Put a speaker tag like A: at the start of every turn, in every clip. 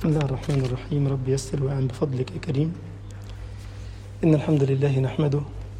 A: بسم الله الرحمن الرحيم. رب يسر وأعن بفضلك يا كريم. إن الحمد لله نحمده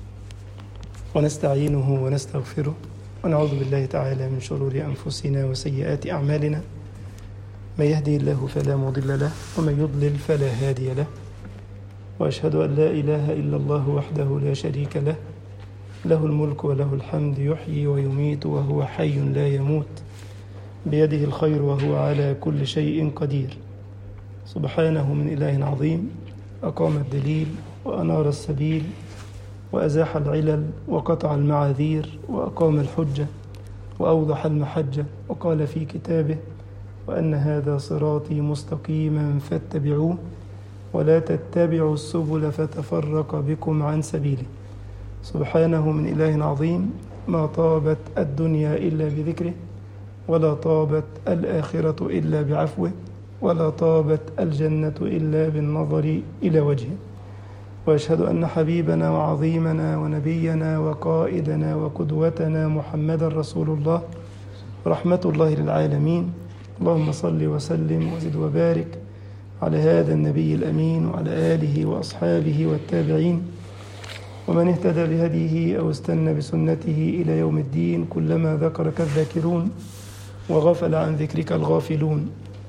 A: ونستعينه ونستغفره ونعوذ بالله تعالى من شرور أنفسنا وسيئات أعمالنا. من يهدي الله فلا مضل له ومن يضلل فلا هادي له، وأشهد أن لا إله إلا الله وحده لا شريك له، له الملك وله الحمد، يحيي ويميت وهو حي لا يموت، بيده الخير وهو على كل شيء قدير. سبحانه من إله عظيم أقام الدليل وأنار السبيل وأزاح العلل وقطع المعاذير وأقام الحجة وأوضح المحجة، وقال في كتابه: وأن هذا صراطي مستقيما فاتبعوه ولا تتبعوا السبل فتفرق بكم عن سبيله. سبحانه من إله عظيم ما طابت الدنيا إلا بذكره، ولا طابت الآخرة إلا بعفوه، ولا طابت الجنة إلا بالنظر إلى وجهه. وأشهد أن حبيبنا وعظيمنا ونبينا وقائدنا وقدوتنا محمدا رسول الله رحمة الله للعالمين. اللهم صل وسلم وزد وبارك على هذا النبي الأمين وعلى آله وأصحابه والتابعين ومن اهتدى بهديه أو استنى بسنته إلى يوم الدين، كلما ذكرك الذاكرون وغفل عن ذكرك الغافلون.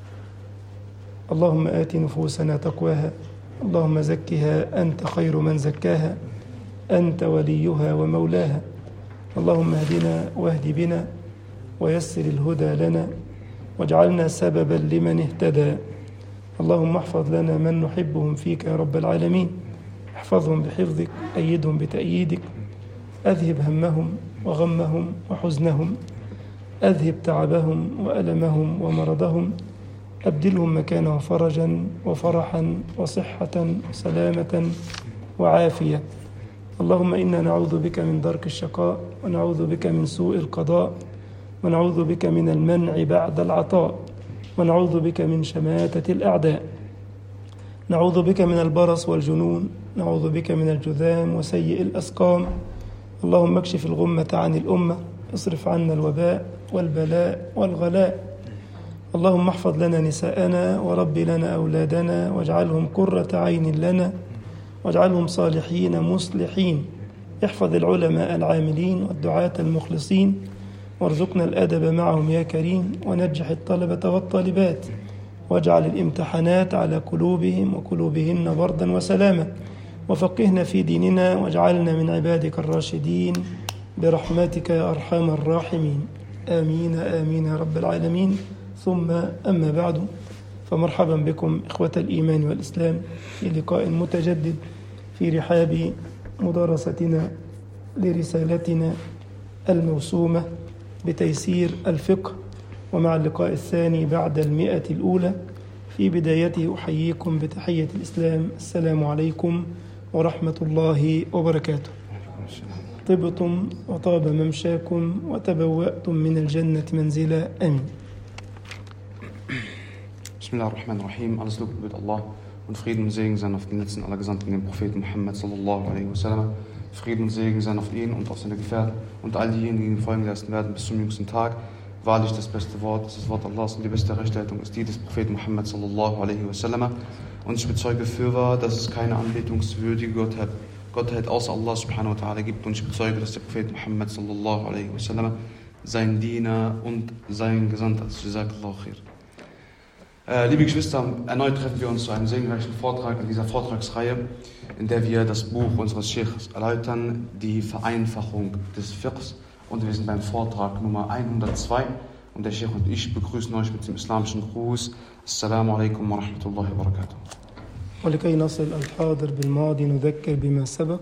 A: اللهم آت نفوسنا تقواها، اللهم زكها أنت خير من زكاها، أنت وليها ومولاها. اللهم اهدنا واهد بنا ويسر الهدى لنا واجعلنا سببا لمن اهتدى. اللهم احفظ لنا من نحبهم فيك يا رب العالمين، احفظهم بحفظك، أيدهم بتأييدك، أذهب همهم وغمهم وحزنهم، أذهب تعبهم وألمهم ومرضهم، أبدلهم مكانه فرجا وفرحا وصحة وسلامة وعافية. اللهم إنا نعوذ بك من درك الشقاء، ونعوذ بك من سوء القضاء، ونعوذ بك من المنع بعد العطاء، ونعوذ بك من شماتة الأعداء، نعوذ بك من البرص والجنون، نعوذ بك من الجذام وسيء الأسقام. اللهم اكشف الغمة عن الأمة، اصرف عنا الوباء والبلاء والغلاء. اللهم احفظ لنا نساءنا ورب لنا أولادنا، واجعلهم قرة عين لنا، واجعلهم صالحين مصلحين. احفظ العلماء العاملين والدعاة المخلصين، وارزقنا الأدب معهم يا كريم، ونجح الطلبة والطالبات، واجعل الامتحانات على قلوبهم وقلوبهن بردا وسلاما، وفقهنا في ديننا، واجعلنا من عبادك الراشدين برحمتك يا أرحم الراحمين. آمين آمين يا رب العالمين. ثم أما بعد، فمرحبا بكم إخوة الإيمان والإسلام في لقاء متجدد في رحاب مدارستنا لرسالتنا الموسومة بتيسير الفقه، ومع اللقاء الثاني بعد 100 الأولى. في بدايته أحييكم بتحية الإسلام: السلام عليكم ورحمة الله وبركاته. طبتم وطاب ممشاكم وتبوأتم من الجنة منزلا. آمين.
B: Bismillahirrahmanirrahim. Alles Lob gebührt Allah und Frieden und Segen sein auf den letzten aller Gesandten, den Propheten Muhammad sallallahu alaihi wasallam. Frieden und Segen sein auf ihn und auf seine Gefährten und all diejenigen, die folgen lassen werden bis zum jüngsten Tag. Wahrlich das beste Wort ist das Wort Allahs und die beste Rechtsleitung ist die des Propheten Muhammad sallallahu alaihi wasallam. Und ich bezeuge fürwahr, dass es keine anbetungswürdige Gottheit außer Allah subhanahu wa ta'ala gibt, und ich bezeuge, dass der Prophet Muhammad sallallahu alaihi wasallam sein Diener und sein Gesandter ist. Jazakallahu khair. Liebe Geschwister, erneut treffen wir uns zu einem segensreichen Vortrag in dieser Vortragsreihe, in der wir das Buch unseres Scheikhs erläutern, die Vereinfachung des Fiqhs, und wir sind beim Vortrag Nummer 102, und der Scheich und ich begrüßen euch mit dem islamischen Gruß: Assalamu alaikum wa rahmatullahi wa barakatuh.
A: ولكي نصل الحاضر بالماضي نذكر بما سبق،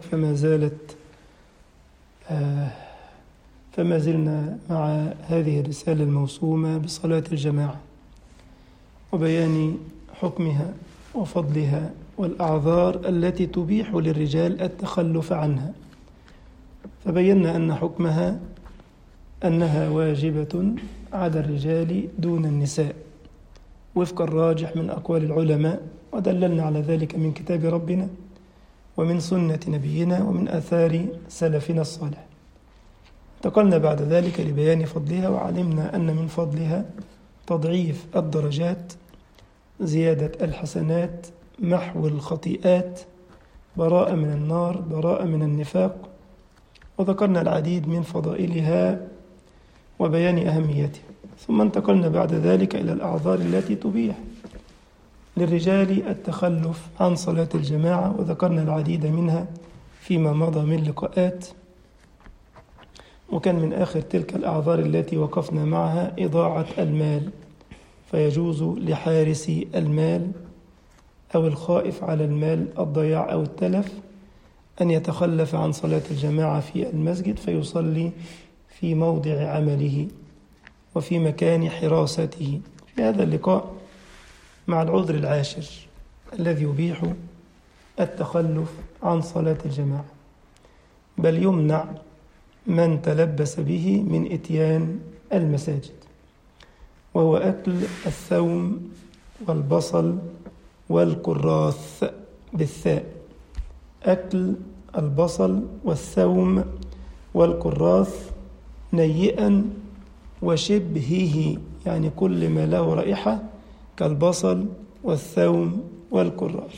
A: فما زلنا مع هذه الرسالة الموسومة بصلاة الجماعة وبيان حكمها وفضلها والأعذار التي تبيح للرجال التخلف عنها. فبينا أن حكمها أنها واجبة على الرجال دون النساء وفق الراجح من أقوال العلماء، ودللنا على ذلك من كتاب ربنا ومن سنة نبينا ومن آثار سلفنا الصالح. انتقلنا بعد ذلك لبيان فضلها، وعلمنا أن من فضلها تضعيف الدرجات زيادة الحسنات، محو الخطيئات، براءة من النار، براءة من النفاق. وذكرنا العديد من فضائلها وبيان أهميتها. ثم انتقلنا بعد ذلك إلى الأعذار التي تبيح للرجال التخلف عن صلاة الجماعة، وذكرنا العديد منها فيما مضى من لقاءات. وكان من آخر تلك الأعذار التي وقفنا معها إضاعة المال، فيجوز لحارس المال أو الخائف على المال الضياع أو التلف أن يتخلف عن صلاة الجماعة في المسجد فيصلي في موضع عمله وفي مكان حراسته. في هذا اللقاء مع العذر العاشر الذي يبيح التخلف عن صلاة الجماعة، بل يمنع من تلبس به من إتيان المساجد، وهو أكل الثوم والبصل والكراث بالثاء. أكل البصل والثوم والكراث نيئا وشبهه، يعني كل ما له رائحة كالبصل والثوم والكراث.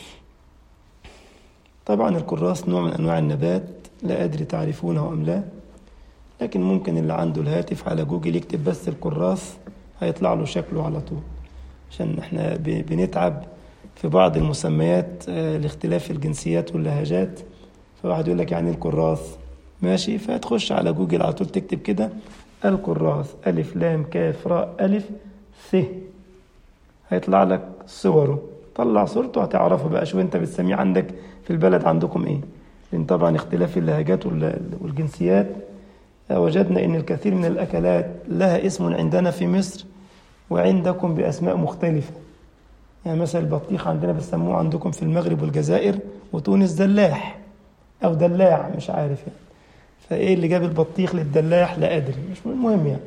A: طبعا الكراث نوع من أنواع النبات، لا أدري تعرفونه أم لا، لكن ممكن اللي عنده الهاتف على جوجل يكتب بس الكراث هيطلع له شكله على طول، عشان احنا بنتعب في بعض المسميات لاختلاف الجنسيات واللهجات. فواحد يقول لك يعني الكراث، ماشي، فتخش على جوجل على طول تكتب كده الكراث، ألف لام كاف راء ألف ث، هيطلع لك صوره، طلع صورته هتعرفه بقى شو انت بتسميه عندك في البلد عندكم ايه. لان طبعا اختلاف اللهجات والجنسيات وجدنا ان الكثير من الاكلات لها اسم عندنا في مصر وعندكم باسماء مختلفة. يعني مثلا البطيخ عندنا بيسموه عندكم في المغرب والجزائر وتونس دلاح او دلاع، مش عارف يعني. فايه اللي جاب البطيخ للدلاح لا ادري، مش مهم يعني.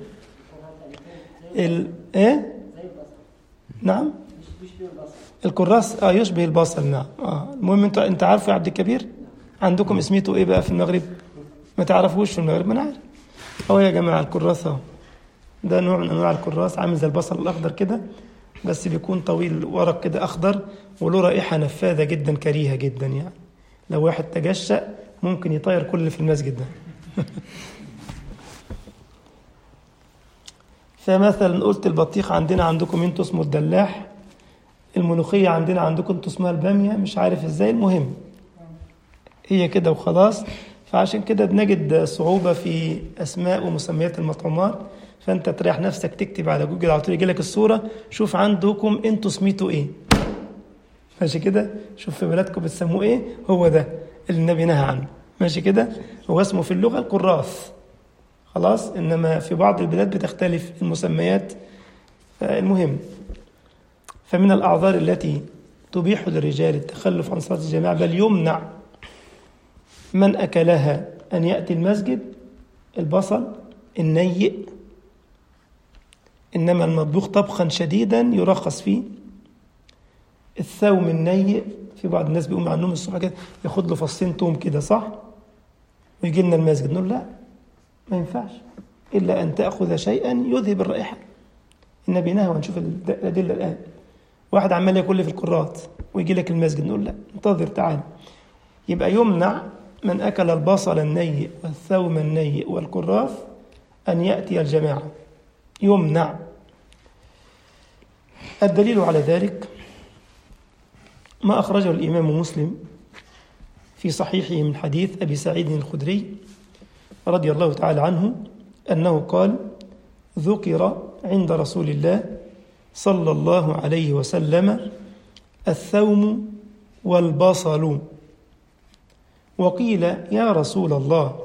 A: ايه نعم الكراث يشبه البصل، نعم. المهم انت عارفه يا عبد الكبير عندكم اسميته ايه بقى في المغرب؟ ما تعرفوش في المغرب؟ ما انا عارف. هو يا جماعه الكراث ده نوع من انواع الكراث، عامل زي البصل الاخضر كده، بس بيكون طويل ورق كده اخضر وله رائحه نفاذه جدا كريهه جدا، يعني لو واحد تجشأ ممكن يطير كل اللي في المسجد ده. فمثلا قلت البطيخ عندنا عندكم انتوا اسمه الدلاح، الملوخية عندنا عندكم انتوا اسمها البامية، مش عارف ازاي، المهم هي كده وخلاص. فعشان كده بنجد صعوبة في أسماء ومسميات المطعومات، فأنت تريح نفسك تكتب على جوجل على طول يجي لك الصورة، شوف عندكم انتوا سميتوا ايه، ماشي كده، شوف في بلادكم بتسموه ايه، هو ده اللي النبي نهى عنه، ماشي كده. هو اسمه في اللغة الكراث خلاص، إنما في بعض البلاد بتختلف المسميات. المهم، فمن الأعذار التي تبيح للرجال التخلف عن صلاة الجماعة بل يمنع من أكلها أن يأتي المسجد البصل النيء، إنما المطبوخ طبخا شديدا يرخص فيه. الثوم النيء، في بعض الناس بيقوم عنهم الصبح كده ياخد له فصين توم كده صح ويجي لنا المسجد، نقول لا ما ينفعش إلا أن تأخذ شيئا يذهب الرائحة. النبي نهى، ونشوف الأدلة الآن. واحد عمال ياكل في الكراث ويجي لك المسجد، نقول لا انتظر تعال. يبقى يمنع من أكل البصل النيء والثوم النيء والكراث أن يأتي الجماعة، يمنع. الدليل على ذلك ما أخرجه الإمام مسلم في صحيحه من حديث أبي سعيد الخدري رضي الله تعالى عنه أنه قال: ذكر عند رسول الله صلى الله عليه وسلم الثوم والبصل، وقيل يا رسول الله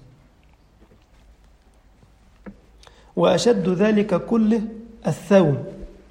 A: وأشد ذلك كله الثوم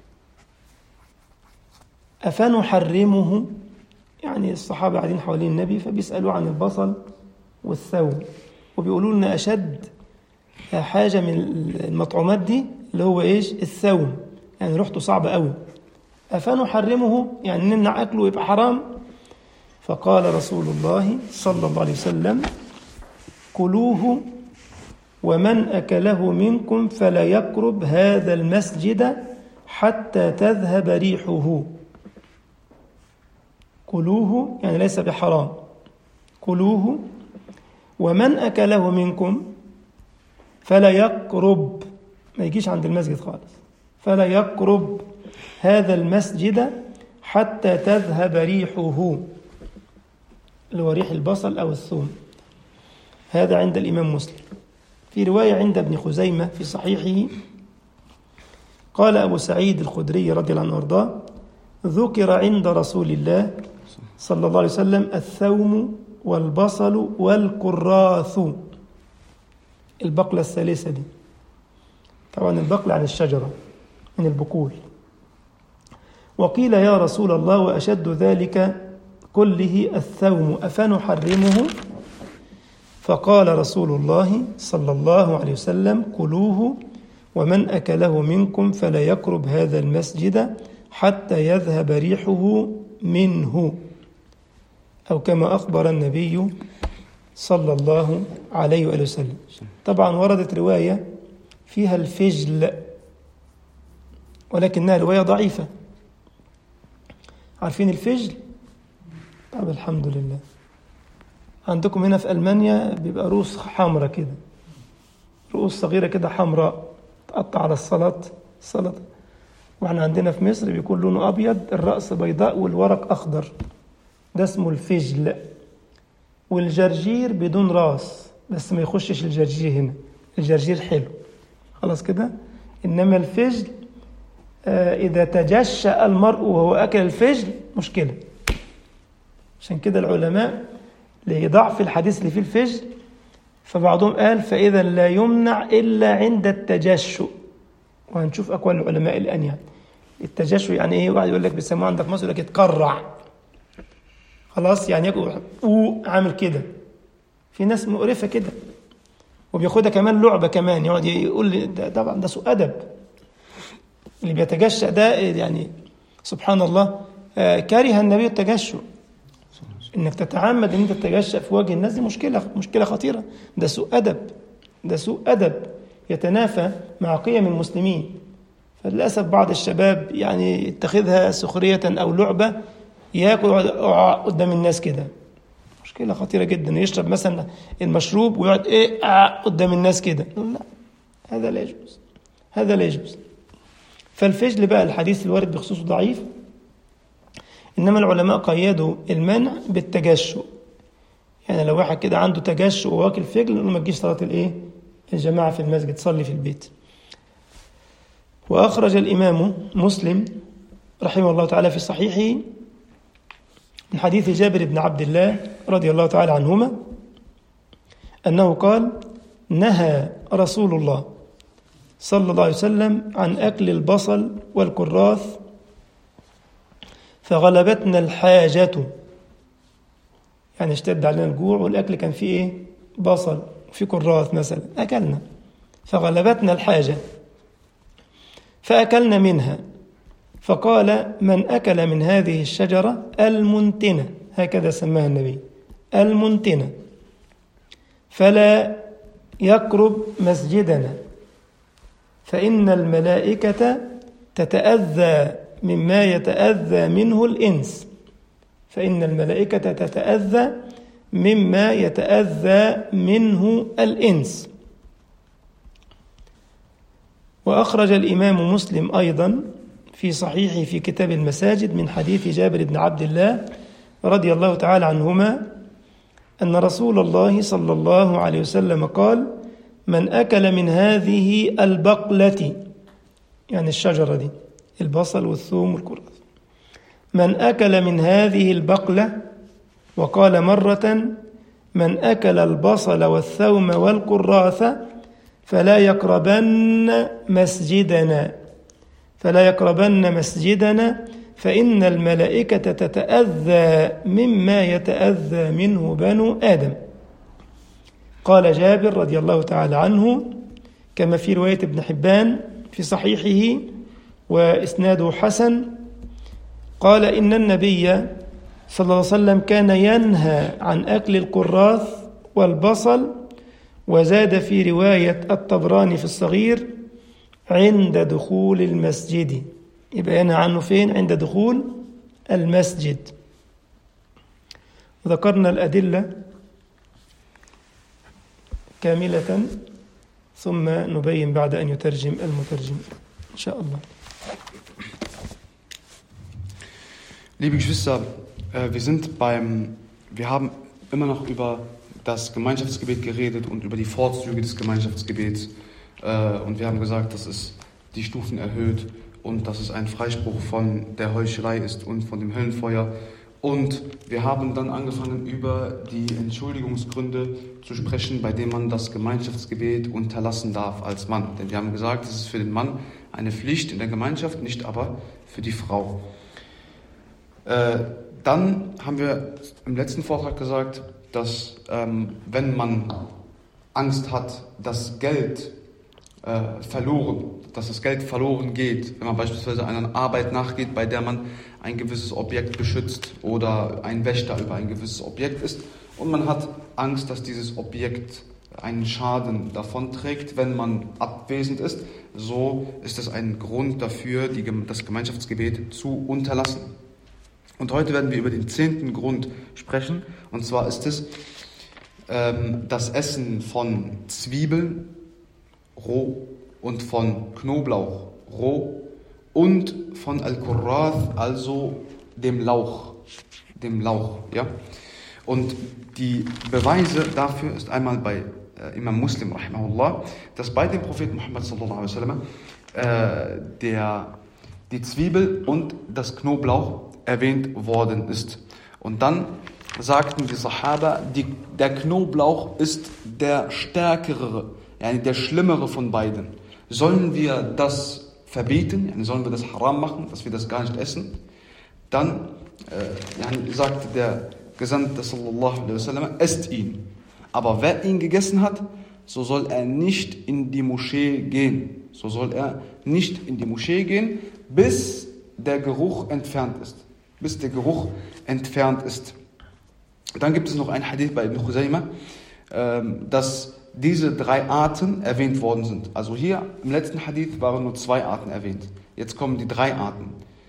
A: أفنحرمه؟ يعني الصحابة قاعدين حوالين النبي فبيسألوا عن البصل والثوم وبيقولوا لنا أشد حاجة من المطعومات دي اللي هو إيش؟ الثوم، يعني ريحته صعبة قوي. أفنحرمه؟ يعني نمنع أكله يبقى حرام؟ فقال رسول الله صلى الله عليه وسلم: كلوه ومن أكله منكم فلا يقرب هذا المسجد حتى تذهب ريحه. كلوه يعني ليس بحرام، كلوه، ومن أكله منكم فلا يقرب، ما يجيش عند المسجد خالص، فلا يقرب هذا المسجد حتى تذهب ريحه، اللي هو ريح البصل أو الثوم. هذا عند الإمام مسلم. في رواية عند ابن خزيمة في صحيحه قال أبو سعيد الخدري رضي الله عنه وارضاه: ذكر عند رسول الله صلى الله عليه وسلم الثوم والبصل والكراث، البقلة الثالثة دي، طبعا البقلة عن الشجرة من البقول. وقيل يا رسول الله وأشد ذلك كله الثوم أفنحرمه؟ فقال رسول الله صلى الله عليه وسلم: كلوه، ومن أكله منكم فلا يقرب هذا المسجد حتى يذهب ريحه منه، أو كما أخبر النبي صلى الله عليه وآله وسلم. طبعا وردت رواية فيها الفجل، ولكنها رواية ضعيفة. عارفين الفجل؟ طب الحمد لله. عندكم هنا في ألمانيا بيبقى رؤوس حمراء كده، رؤوس صغيرة كده حمراء تقطع على السلطة، واحنا عندنا في مصر بيكون لونه أبيض، الرأس بيضاء والورق أخضر، ده اسمه الفجل. والجرجير بدون راس، بس ما يخشش الجرجير هنا، الجرجير حلو خلاص كده. إنما الفجل إذا تجشأ المرء وهو أكل الفجل مشكلة. عشان كده العلماء لضعف الحديث اللي فيه الفجل، فبعضهم قال فإذا لا يمنع إلا عند التجشؤ. وهنشوف أقوال العلماء الآن. يعني التجشؤ يعني إيه؟ واحد يقول لك بيسموه عندك مصر يقول لك يتقرع، خلاص يعني يقول عامل كده. في ناس مقرفة كده وبياخدها كمان لعبة كمان، يقعد يقول لي طبعا ده سوء أدب اللي بيتجشأ ده. يعني سبحان الله، كره النبي التجشؤ. انك تتعمد ان انت تتجشأ في وجه الناس دي مشكلة خطيرة، ده سوء أدب، ده سوء أدب يتنافى مع قيم المسلمين. فللأسف بعض الشباب يعني اتخذها سخرية أو لعبة، ياكل قدام الناس كده، مشكلة خطيرة جدا. يشرب مثلا المشروب ويقعد قدام الناس كده، لا، هذا لا يجوز، هذا لا يجوز. فالفجل بقى الحديث الوارد بخصوصه ضعيف، إنما العلماء قيدوا المنع بالتجشؤ. يعني لو واحد كده عنده تجشؤ وواكل فجل، نقول ما تجيش صلاة الجماعة في المسجد، صلي في البيت. وأخرج الإمام مسلم رحمه الله تعالى في صحيحه من حديث جابر بن عبد الله رضي الله تعالى عنهما أنه قال: نهى رسول الله صلى الله عليه وسلم عن أكل البصل والكراث فغلبتنا الحاجة، يعني اشتد علينا الجوع والأكل كان فيه بصل وفيه كراث مثلا، أكلنا فغلبتنا الحاجة فأكلنا منها، فقال: من أكل من هذه الشجرة المنتنة، هكذا سماها النبي، المنتنة، فلا يقرب مسجدنا، فإن الملائكة تتأذى مما يتأذى منه الإنس، فإن الملائكة تتأذى مما يتأذى منه الإنس. وأخرج الإمام مسلم أيضا في صحيحه في كتاب المساجد من حديث جابر بن عبد الله رضي الله تعالى عنهما أن رسول الله صلى الله عليه وسلم قال: من أكل من هذه البقلة، يعني الشجرة دي، البصل والثوم والكراث، من أكل من هذه البقلة، وقال مرة: من أكل البصل والثوم والكراث فلا يقربن مسجدنا، فلا يقربن مسجدنا، فإن الملائكة تتأذى مما يتأذى منه بنو آدم. قال جابر رضي الله تعالى عنه كما في رواية ابن حبان في صحيحه وإسناده حسن، قال: إن النبي صلى الله عليه وسلم كان ينهى عن أكل الكراث والبصل، وزاد في رواية الطبراني في الصغير: عند دخول المسجد. يبقى ينهى عنه فين؟ عند دخول المسجد. ذكرنا الأدلة كاملة ثم نبين بعد أن يترجم المترجم إن شاء الله.
B: Liebe Geschwister, wir haben immer noch über das Gemeinschaftsgebet geredet und über die Vorzüge des Gemeinschaftsgebets. Und wir haben gesagt, dass es die Stufen erhöht und dass es ein Freispruch von der Heuchelei ist und von dem Höllenfeuer. Und wir haben dann angefangen, über die Entschuldigungsgründe zu sprechen, bei denen man das Gemeinschaftsgebet unterlassen darf als Mann. Denn wir haben gesagt, es ist für den Mann eine Pflicht in der Gemeinschaft, nicht aber für die Frau. Dann haben wir im letzten Vortrag gesagt, dass wenn man Angst hat, dass das Geld verloren geht, wenn man beispielsweise einer Arbeit nachgeht, bei der man ein gewisses Objekt beschützt oder ein Wächter über ein gewisses Objekt ist und man hat Angst, dass dieses Objekt einen Schaden davonträgt, wenn man abwesend ist, so ist es ein Grund dafür, das Gemeinschaftsgebet zu unterlassen. Und heute werden wir über den 10. Grund sprechen, und zwar ist es das Essen von Zwiebeln roh und von Knoblauch roh und von Al-Kurrath, also dem Lauch, ja. Und die Beweise dafür ist einmal bei Imam Muslim, rahimahullah, dass bei dem Propheten Muhammad sallallahu alaihi wasallam die Zwiebel und das Knoblauch erwähnt worden ist. Und dann sagten die Sahaba, der Knoblauch ist der stärkere, der schlimmere von beiden. Sollen wir das verbieten? Sollen wir das haram machen, dass wir das gar nicht essen? Dann sagte der Gesandte sallallahu alaihi wasallam, esst ihn. Aber wer ihn gegessen hat, so soll er nicht in die Moschee gehen. Bis der Geruch entfernt ist. Dann gibt es noch ein Hadith bei Ibn Khuzaymah, dass diese 3 Arten erwähnt worden sind. Also hier im letzten Hadith waren nur 2 Arten erwähnt. Jetzt kommen die 3 Arten.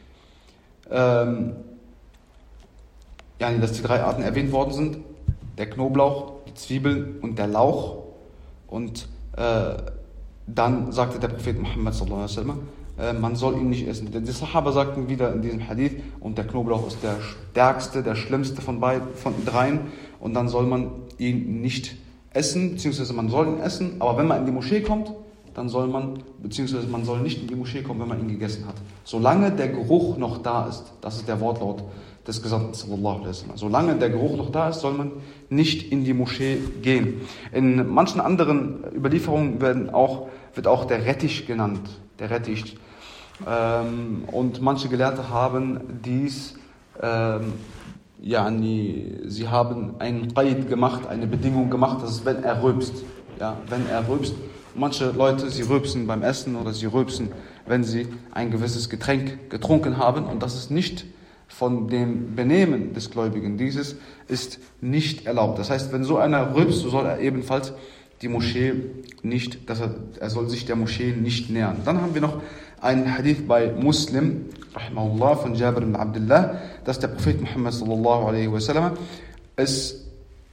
B: Dass die 3 Arten erwähnt worden sind: der Knoblauch, die Zwiebeln und der Lauch. Und dann sagte der Prophet Muhammad sallallahu alaihi wasallam, man soll ihn nicht essen. Die Sahaba sagten wieder in diesem Hadith, und der Knoblauch ist der stärkste, der schlimmste von dreien, und dann soll man ihn nicht essen, beziehungsweise man soll ihn essen, aber wenn man in die Moschee kommt, man soll nicht in die Moschee kommen, wenn man ihn gegessen hat. Solange der Geruch noch da ist, das ist der Wortlaut des Gesandten sallallahu alaihi wasallam. Solange der Geruch noch da ist, soll man nicht in die Moschee gehen. In manchen anderen Überlieferungen wird auch der Rettich genannt, der Rettich. Und manche Gelehrte haben dies, sie haben einen Qaid gemacht, eine Bedingung gemacht, das ist, wenn er rülpst. Ja, wenn er rülpst. Manche Leute, sie rülpsen beim Essen oder sie rülpsen, wenn sie ein gewisses Getränk getrunken haben, und das ist nicht von dem Benehmen des Gläubigen. Dieses ist nicht erlaubt. Das heißt, wenn so einer rülpst, so soll er ebenfalls die Moschee nicht, er soll sich der Moschee nicht nähern. Dann haben wir noch einen Hadith bei Muslim, rahimahullah, von Jabir ibn Abdullah, dass der Prophet Muhammad sallallahu alaihi wasallam es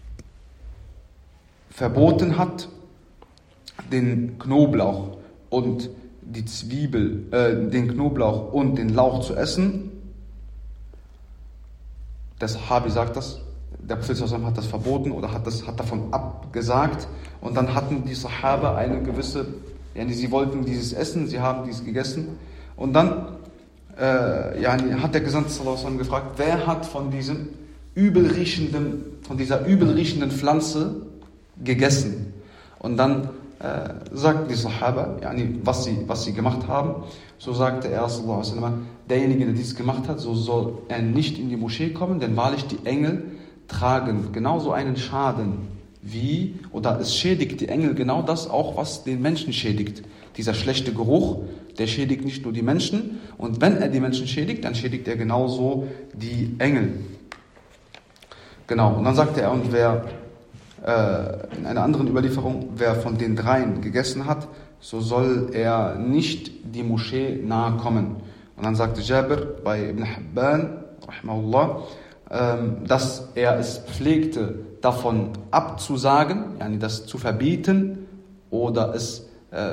B: verboten hat, den Knoblauch und die Zwiebel, den Knoblauch und den Lauch zu essen. Der Sahabi sagt das, der Prophet sallallahu alaihi wasallam hat das verboten oder hat davon abgesagt, und dann hatten die Sahaba eine gewisse, sie wollten dieses essen, sie haben dies gegessen, und dann hat der Gesandte sallallahu alaihi wasallam gefragt, wer hat von dieser übelriechenden Pflanze gegessen? Und dann sagten die Sahaba, was sie gemacht haben. So sagte er sallallahu alaihi wasallam, derjenige, der dies gemacht hat, so soll er nicht in die Moschee kommen, denn wahrlich die Engel tragen genauso einen Schaden oder es schädigt die Engel genau das auch, was den Menschen schädigt. Dieser schlechte Geruch, der schädigt nicht nur die Menschen, und wenn er die Menschen schädigt, dann schädigt er genauso die Engel. Genau, und dann sagte er, und wer in einer anderen Überlieferung, wer von den 3 gegessen hat, so soll er nicht die Moschee nahe kommen. Und dann sagte Jabir bei Ibn Hibban, rahimahullah, dass er es pflegte, davon abzusagen, yani das zu verbieten oder es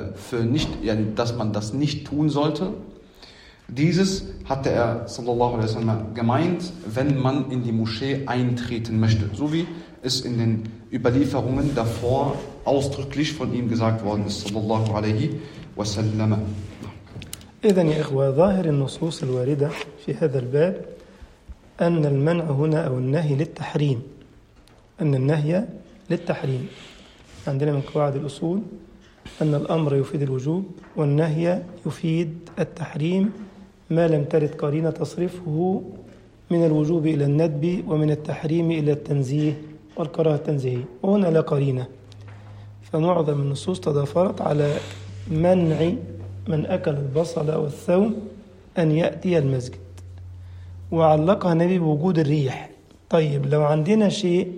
B: dass man das nicht tun sollte. Dieses hatte er sallallahu alaihi wasallam gemeint, wenn man in die Moschee eintreten möchte, so wie es in den Überlieferungen davor ausdrücklich von ihm gesagt worden ist sallallahu alaihi wasallam.
A: إذن يا إخوة ظاهر النصوص الواردة في هذا الباب أن المنع هنا أو النهي للتحريم، أن النهي للتحريم. عندنا من قواعد الأصول أن الأمر يفيد الوجوب والنهي يفيد التحريم ما لم ترد قرينة تصرفه من الوجوب إلى الندب ومن التحريم إلى التنزيه والكراهة التنزيهية، وهنا لا قرينة. فمعظم النصوص تضافرت على منع من أكل البصل أو الثوم أن يأتي المسجد، وعلقها النبي بوجود الريح. طيب لو عندنا شيء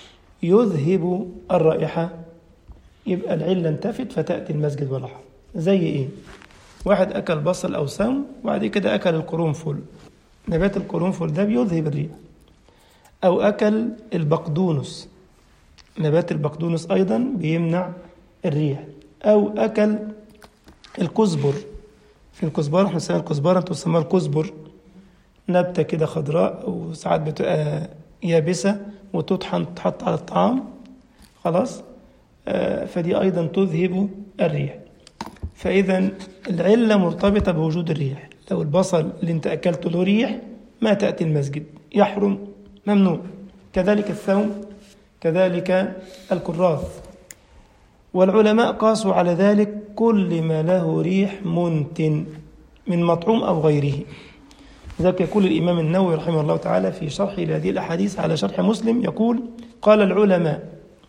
A: يذهب الرائحة يبقى العلة انتفت فتأتي المسجد ولا حرج. زي إيه؟ واحد أكل بصل أو ثوم وبعد كده أكل القرنفل، نبات القرنفل ده بيذهب الريح. أو أكل البقدونس، نبات البقدونس أيضا بيمنع الريح. أو أكل الكزبر، في الكزبرة احنا بنسميها الكزبرة، انتوا بتسموها الكزبر، نبتة كده خضراء أو ساعات بتبقى يابسة وتطحن تحط على الطعام خلاص، فدي أيضا تذهب الريح. فإذا العلة مرتبطة بوجود الريح. لو البصل اللي انت أكلته له ريح ما تأتي المسجد، يحرم، ممنوع. كذلك الثوم، كذلك الكراث. والعلماء قاسوا على ذلك كل ما له ريح منتن من مطعوم أو غيره. ذلك يقول الإمام النووي رحمه الله تعالى في شرحه لهذه الأحاديث على شرح مسلم، يقول: قال العلماء: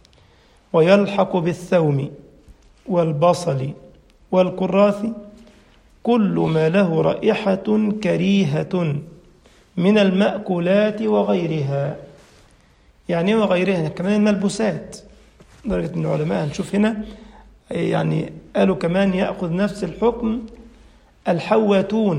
A: ويلحق بالثوم والبصل والكراث كل ما له رائحة كريهة من المأكولات وغيرها. يعني وغيرها كمان الملبوسات، درجة من العلماء هنشوف هنا يعني قالوا كمان يأخذ نفس الحكم الحواتون،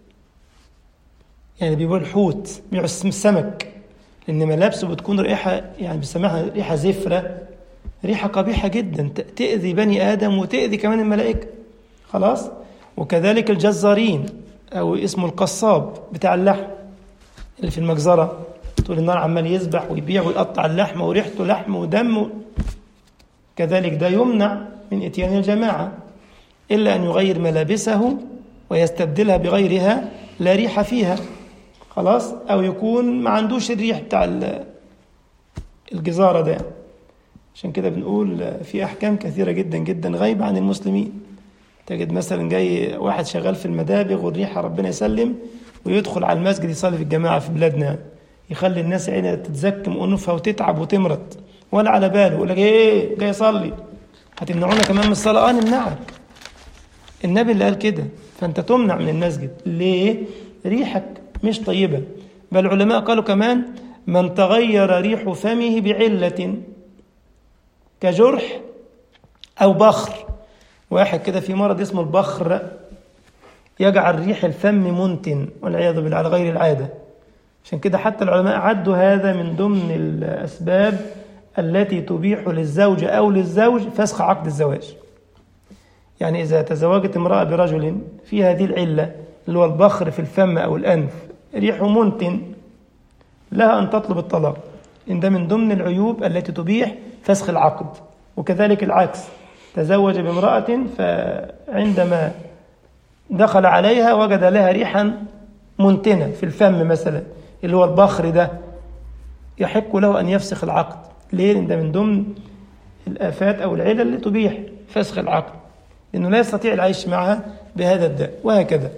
A: يعني بيبقوا الحوت، بيبقوا السمك، لأن ملابسه بتكون ريحة يعني بيسموها ريحة زفرة، ريحة قبيحة جدا تأذي بني آدم وتأذي كمان الملائكة خلاص. وكذلك الجزارين أو اسمه القصاب بتاع اللحم اللي في المجزرة، طول النهار عمال يذبح ويبيع ويقطع اللحم وريحته لحم ودم، كذلك ده يمنع من إتيان الجماعة إلا أن يغير ملابسه ويستبدلها بغيرها لا ريح فيها خلاص، أو يكون ما عندوش الريح بتاع الجزارة ده. عشان كده بنقول في أحكام كثيرة جدا جدا غايبة عن المسلمين. تجد مثلا جاي واحد شغال في المدابغ والريحة ربنا يسلم ويدخل على المسجد يصلي في الجماعة في بلادنا، يخلي الناس عينها تتزكم أنوفها وتتعب وتمرض ولا على باله، يقول لك إيه جاي يصلي هتمنعونا كمان من الصلاة؟ نمنعك، النبي اللي قال كده. فأنت تمنع من المسجد ليه؟ ريحك مش طيبة. بل العلماء قالوا كمان: من تغير ريح فمه بعلة كجرح أو بخر، واحد كده في مرض اسمه البخر يجعل ريح الفم منتن والعياذ بالله على غير العادة. عشان كده حتى العلماء عدوا هذا من ضمن الأسباب التي تبيح للزوجة أو للزوج فسخ عقد الزواج. يعني إذا تزوجت امرأة برجل في هذه العلة اللي هو البخر في الفم أو الأنف، ريحه منتن، لها أن تطلب الطلاق، إن ده من ضمن العيوب التي تبيح فسخ العقد. وكذلك العكس، تزوج بامرأة فعندما دخل عليها وجد لها ريحا منتنة في الفم مثلا اللي هو البخر ده، يحق له أن يفسخ العقد. ليه؟ لأن ده من ضمن الآفات أو العلل اللي تبيح فسخ العقد، لأنه لا يستطيع العيش معها بهذا الداء. وهكذا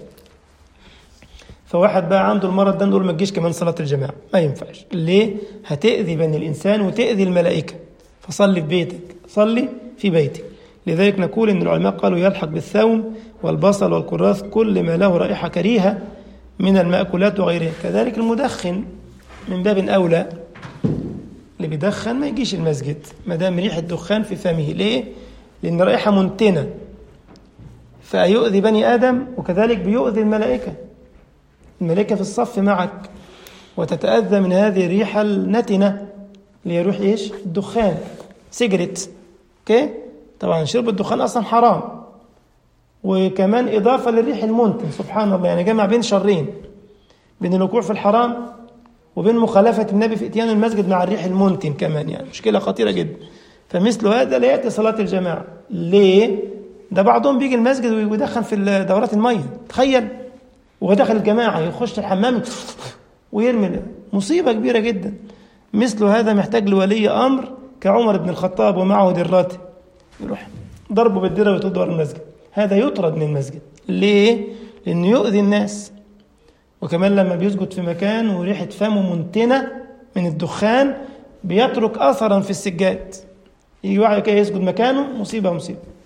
A: فواحد بقى عنده المرض ده نقول ما تجيش كمان صلاة الجماعة، ما ينفعش. ليه؟ هتأذي بني الإنسان وتأذي الملائكة. فصلي في بيتك، صلي في بيتك. لذلك نقول إن العلماء قالوا يلحق بالثوم والبصل والكراث كل ما له رائحة كريهة من المأكولات وغيرها. كذلك المدخن من باب أولى، اللي بيدخن ما يجيش المسجد ما دام ريحة دخان في فمه. ليه؟ لأن رائحة منتنة فيؤذي بني آدم، وكذلك بيؤذي الملائكة. الملائكة في الصف معك وتتأذى من هذه الريحة النتنة اللي هي ريح إيش؟ الدخان، سيجريت. أوكي؟ طبعا شرب الدخان أصلا حرام، وكمان إضافة للريح المنتن. سبحان الله، يعني جمع بين شرين، بين الوقوع في الحرام وبين مخالفة النبي في إتيان المسجد مع الريح المنتن كمان، يعني مشكلة خطيرة جدا. فمثل هذا لا يأتي صلاة الجماعة. ليه؟ ده بعضهم بيجي المسجد ويدخن في دورات المية، تخيل، وهو داخل الجماعة يخش الحمام ويرمي، مصيبة كبيرة جدا. مثل هذا محتاج لولي أمر كعمر بن الخطاب ومعه دراته، يروح ضربه بالدرة ويطرد المسجد. هذا يطرد من المسجد. ليه؟ لأنه يؤذي الناس، وكمان لما بيسجد في مكان وريحة فمه منتنة من الدخان بيترك أثرا في السجاد، يجي واحد كده يسجد مكانه، مصيبة.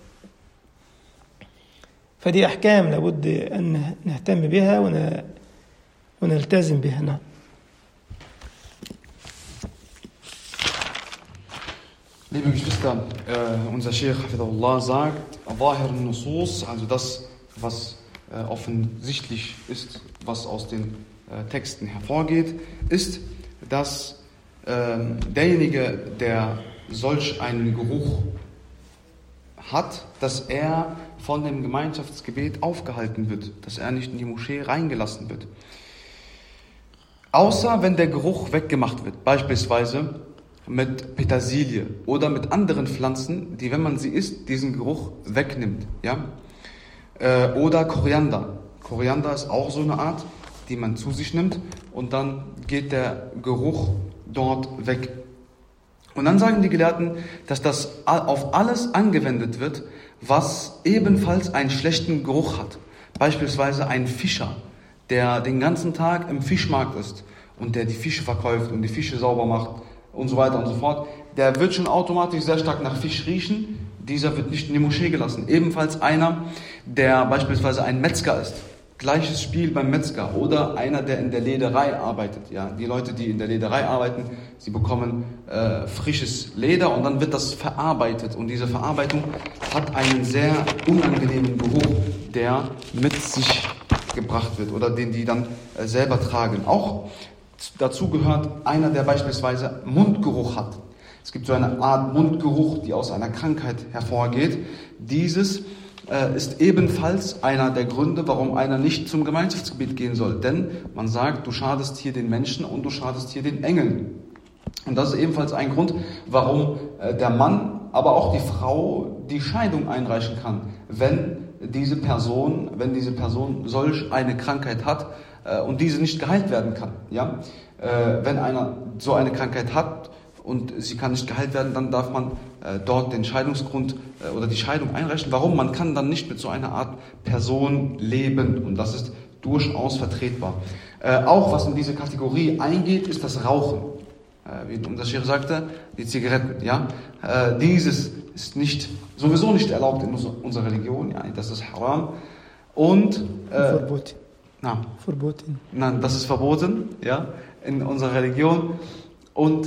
A: فدي أحكام لابد أن نهتم بها ونلتزم بها. نعم.
B: Liebe Geschwister, unser Sheikh Hafidahullah sagt, Zahir an-Nusus, also das, was offensichtlich ist, was aus den Texten hervorgeht, ist, dass derjenige, der solch einen Geruch hat, dass er von dem Gemeinschaftsgebet aufgehalten wird, dass er nicht in die Moschee reingelassen wird. Außer wenn der Geruch weggemacht wird, beispielsweise mit Petersilie oder mit anderen Pflanzen, die, wenn man sie isst, diesen Geruch wegnimmt. Ja? Oder Koriander. Koriander ist auch so eine Art, die man zu sich nimmt und dann geht der Geruch dort weg. Und dann sagen die Gelehrten, dass das auf alles angewendet wird, was ebenfalls einen schlechten Geruch hat. Beispielsweise ein Fischer, der den ganzen Tag im Fischmarkt ist und der die Fische verkauft und die Fische sauber macht und so weiter und so fort, der wird schon automatisch sehr stark nach Fisch riechen. Dieser wird nicht in die Moschee gelassen. Ebenfalls einer, der beispielsweise ein Metzger ist. Gleiches Spiel beim Metzger. Oder einer, der in der Lederei arbeitet. Ja, die Leute, die in der Lederei arbeiten, sie bekommen frisches Leder und dann wird das verarbeitet. Und diese Verarbeitung hat einen sehr unangenehmen Geruch, der mit sich gebracht wird oder den die dann selber tragen. Auch dazu gehört einer, der beispielsweise Mundgeruch hat. Es gibt so eine Art Mundgeruch, die aus einer Krankheit hervorgeht. Dieses ist ebenfalls einer der Gründe, warum einer nicht zum Gemeinschaftsgebet gehen soll. Denn man sagt, du schadest hier den Menschen und du schadest hier den Engeln. Und das ist ebenfalls ein Grund, warum der Mann, aber auch die Frau die Scheidung einreichen kann, wenn diese Person solch eine Krankheit hat und diese nicht geheilt werden kann. Ja? Wenn einer so eine Krankheit hat und sie kann nicht geheilt werden, dann darf man dort den Scheidungsgrund oder die Scheidung einreichen. Warum? Man kann dann nicht mit so einer Art Person leben und das ist durchaus vertretbar. Auch was in diese Kategorie eingeht, ist das Rauchen. Wie unser Sheikh sagte, die Zigaretten. Ja? Dieses ist sowieso nicht erlaubt in unserer Religion. Ja? Das ist haram. Und
A: verboten.
B: Verboten. Nein, das ist verboten, ja, in unserer Religion. Und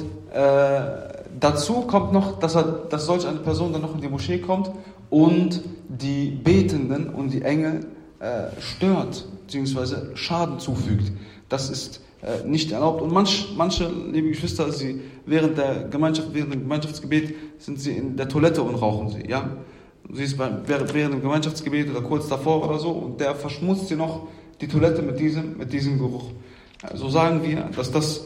B: dazu kommt noch, dass solch eine Person dann noch in die Moschee kommt und die Betenden und die Engel stört, beziehungsweise Schaden zufügt. Das ist nicht erlaubt. Und manche, liebe Geschwister, während dem Gemeinschaftsgebet sind sie in der Toilette und rauchen sie. Ja? Sie ist während dem Gemeinschaftsgebet oder kurz davor oder so und der verschmutzt sie noch die Toilette mit diesem Geruch. So sagen wir, dass das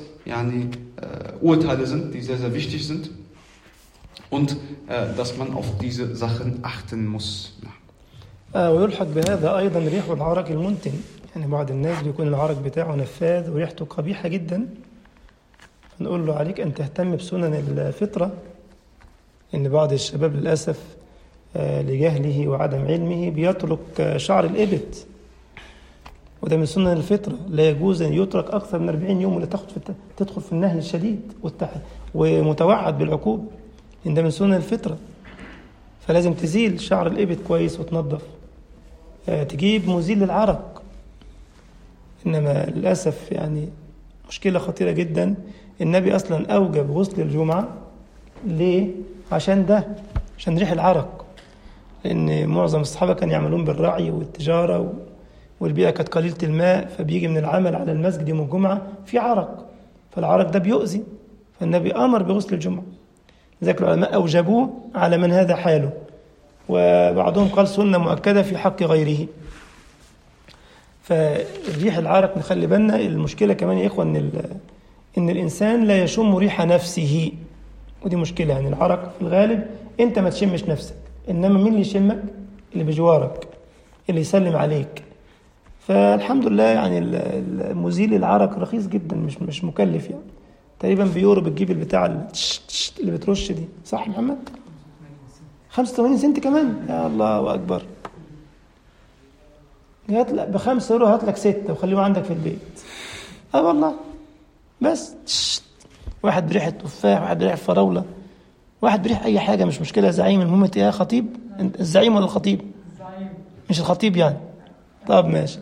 B: Urteile sind, die sehr, sehr wichtig sind und dass man auf diese Sachen achten muss.
A: ويلحق بهذا أيضا ريح العرق المنتن. يعني بعض الناس بيكون العرق بتاعه نفاذ وريحته قبيحة جدا، فنقول له عليك أن تهتم بسنن الفطرة. إن بعض الشباب للأسف لجهله وعدم علمه بيترك شعر الإبط، وده من سنن الفطرة. لا يجوز أن يترك أكثر من 40 يوم ولا تدخل في النهي الشديد ومتوعد بالعقوبة، إن ده من سنن الفطرة. فلازم تزيل شعر الإبط كويس وتنظف، تجيب مزيل للعرق. إنما للأسف مشكلة خطيرة جدا. النبي أصلا أوجب غسل الجمعة. ليه؟ عشان ريح العرق، لأن معظم الصحابة كانوا يعملون بالرعي والتجارة والبيئة كانت قليلة الماء، فبيجي من العمل على المسجد يوم الجمعة في عرق، فالعرق ده بيؤذي، فالنبي أمر بغسل الجمعة. لذلك العلماء أوجبوه على من هذا حاله، وبعضهم قال سنة مؤكدة في حق غيره. فالريح العرق نخلي بالنا. المشكلة كمان يا إخوة إن الإنسان لا يشم ريح نفسه، ودي مشكلة. يعني العرق في الغالب أنت ما تشمش نفسك، إنما مين اللي يشمك؟ اللي بجوارك، اللي يسلم عليك. فالحمد لله يعني المزيل العرق رخيص جدا، مش مكلف يعني. تقريبا بيورو بتجيب البتاع اللي بترش دي، صح محمد؟ 85 سنت كمان، يا الله أكبر. ب5 يورو هات لك 6 وخليه عندك في البيت. والله بس واحد بريحة تفاح، واحد بريحة فراولة، واحد بريح أي حاجة، مش مشكلة. زعيم المهم يا خطيب، الزعيم ولا الخطيب؟ مش الخطيب يعني. طب ماشي.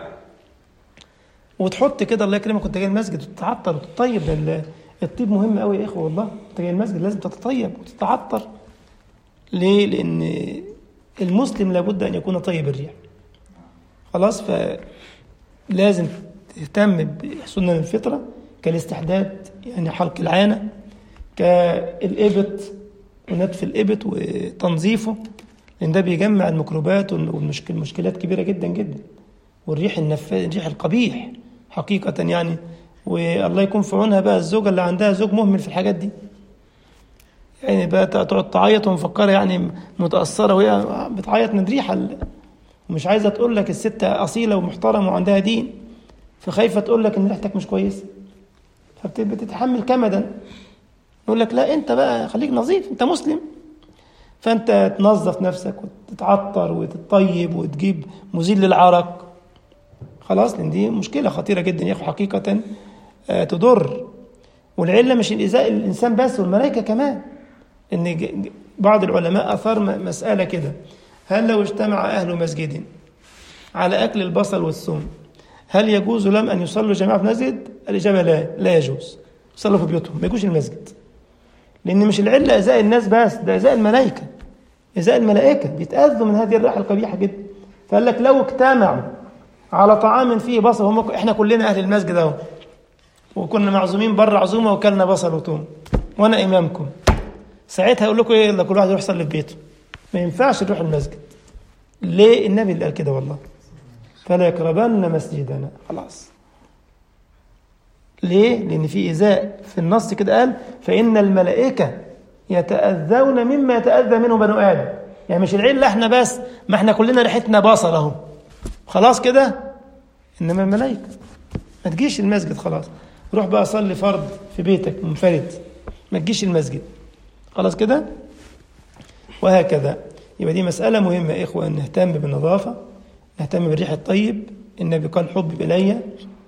A: وتحط كده الله يكرمك كنت جاي المسجد وتتعطر وتطيب. الطيب مهم قوي يا إخوة والله. انت جاي المسجد لازم تتطيب وتتعطر. ليه؟ لأن المسلم لابد أن يكون طيب الريح. خلاص، فلازم تهتم بسنن الفطرة كالاستحداد، يعني حلق العانة، كالإبط ونتف الإبط وتنظيفه، لأن ده بيجمع الميكروبات والمشكلات كبيرة جدا جدا. والريح الريح القبيح حقيقة يعني. والله يكون في عونها بقى الزوجة اللي عندها زوج مهمل في الحاجات دي، يعني بقى تقعد تعيط ومفكرة يعني متأثرة وهي بتعيط من ريحة، ومش عايزة تقول لك الست أصيلة ومحترمة وعندها دين، فخايفة تقول لك إن ريحتك مش كويسة، فبتتحمل كمدا. يقول لك لا أنت بقى خليك نظيف، أنت مسلم، فأنت تنظف نفسك وتتعطر وتطيب وتجيب مزيل للعرق. خلاص، لأن دي مشكلة خطيرة جدا يا أخو حقيقة تضر. والعلة مش الإزاء الإنسان بس، والملائكة كمان. إن بعض العلماء أثار مسألة كده: هل لو اجتمع أهل مسجد على أكل البصل والثوم هل يجوز لهم أن يصلوا جماعة في مسجد؟ الإجابة لا يجوز. يصلوا في بيوتهم، ما يجوش المسجد. لأن مش العلة إزاء الناس بس، ده إزاء الملائكة. إزاء الملائكة بيتأذوا من هذه الريحة القبيحة جدا. فقال لك لو اجتمعوا على طعام فيه بصل، إحنا كلنا أهل المسجد أهو، وكنا معزومين بره عزومة وكلنا بصل وثوم وأنا إمامكم، ساعتها يقول لكم إيه؟ كل واحد يروح يصلي في بيته، ما ينفعش نروح المسجد. ليه؟ النبي اللي قال كده والله، فلا يقربن مسجدنا. خلاص. ليه؟ لأن في إزاء في النص كده قال فإن الملائكة يتأذون مما يتأذى منه بنو آدم. يعني مش العلة احنا بس، ما احنا كلنا ريحتنا بصل اهو، خلاص كده. إنما الملائكة. ما تجيش المسجد، خلاص روح بقى صلي فرض في بيتك منفرد، ما تجيش المسجد، خلاص كده. وهكذا. يبقى دي مسألة مهمة يا إخوة، أن نهتم بالنظافة، نهتم بالريح الطيب. النبي قال حبب إلي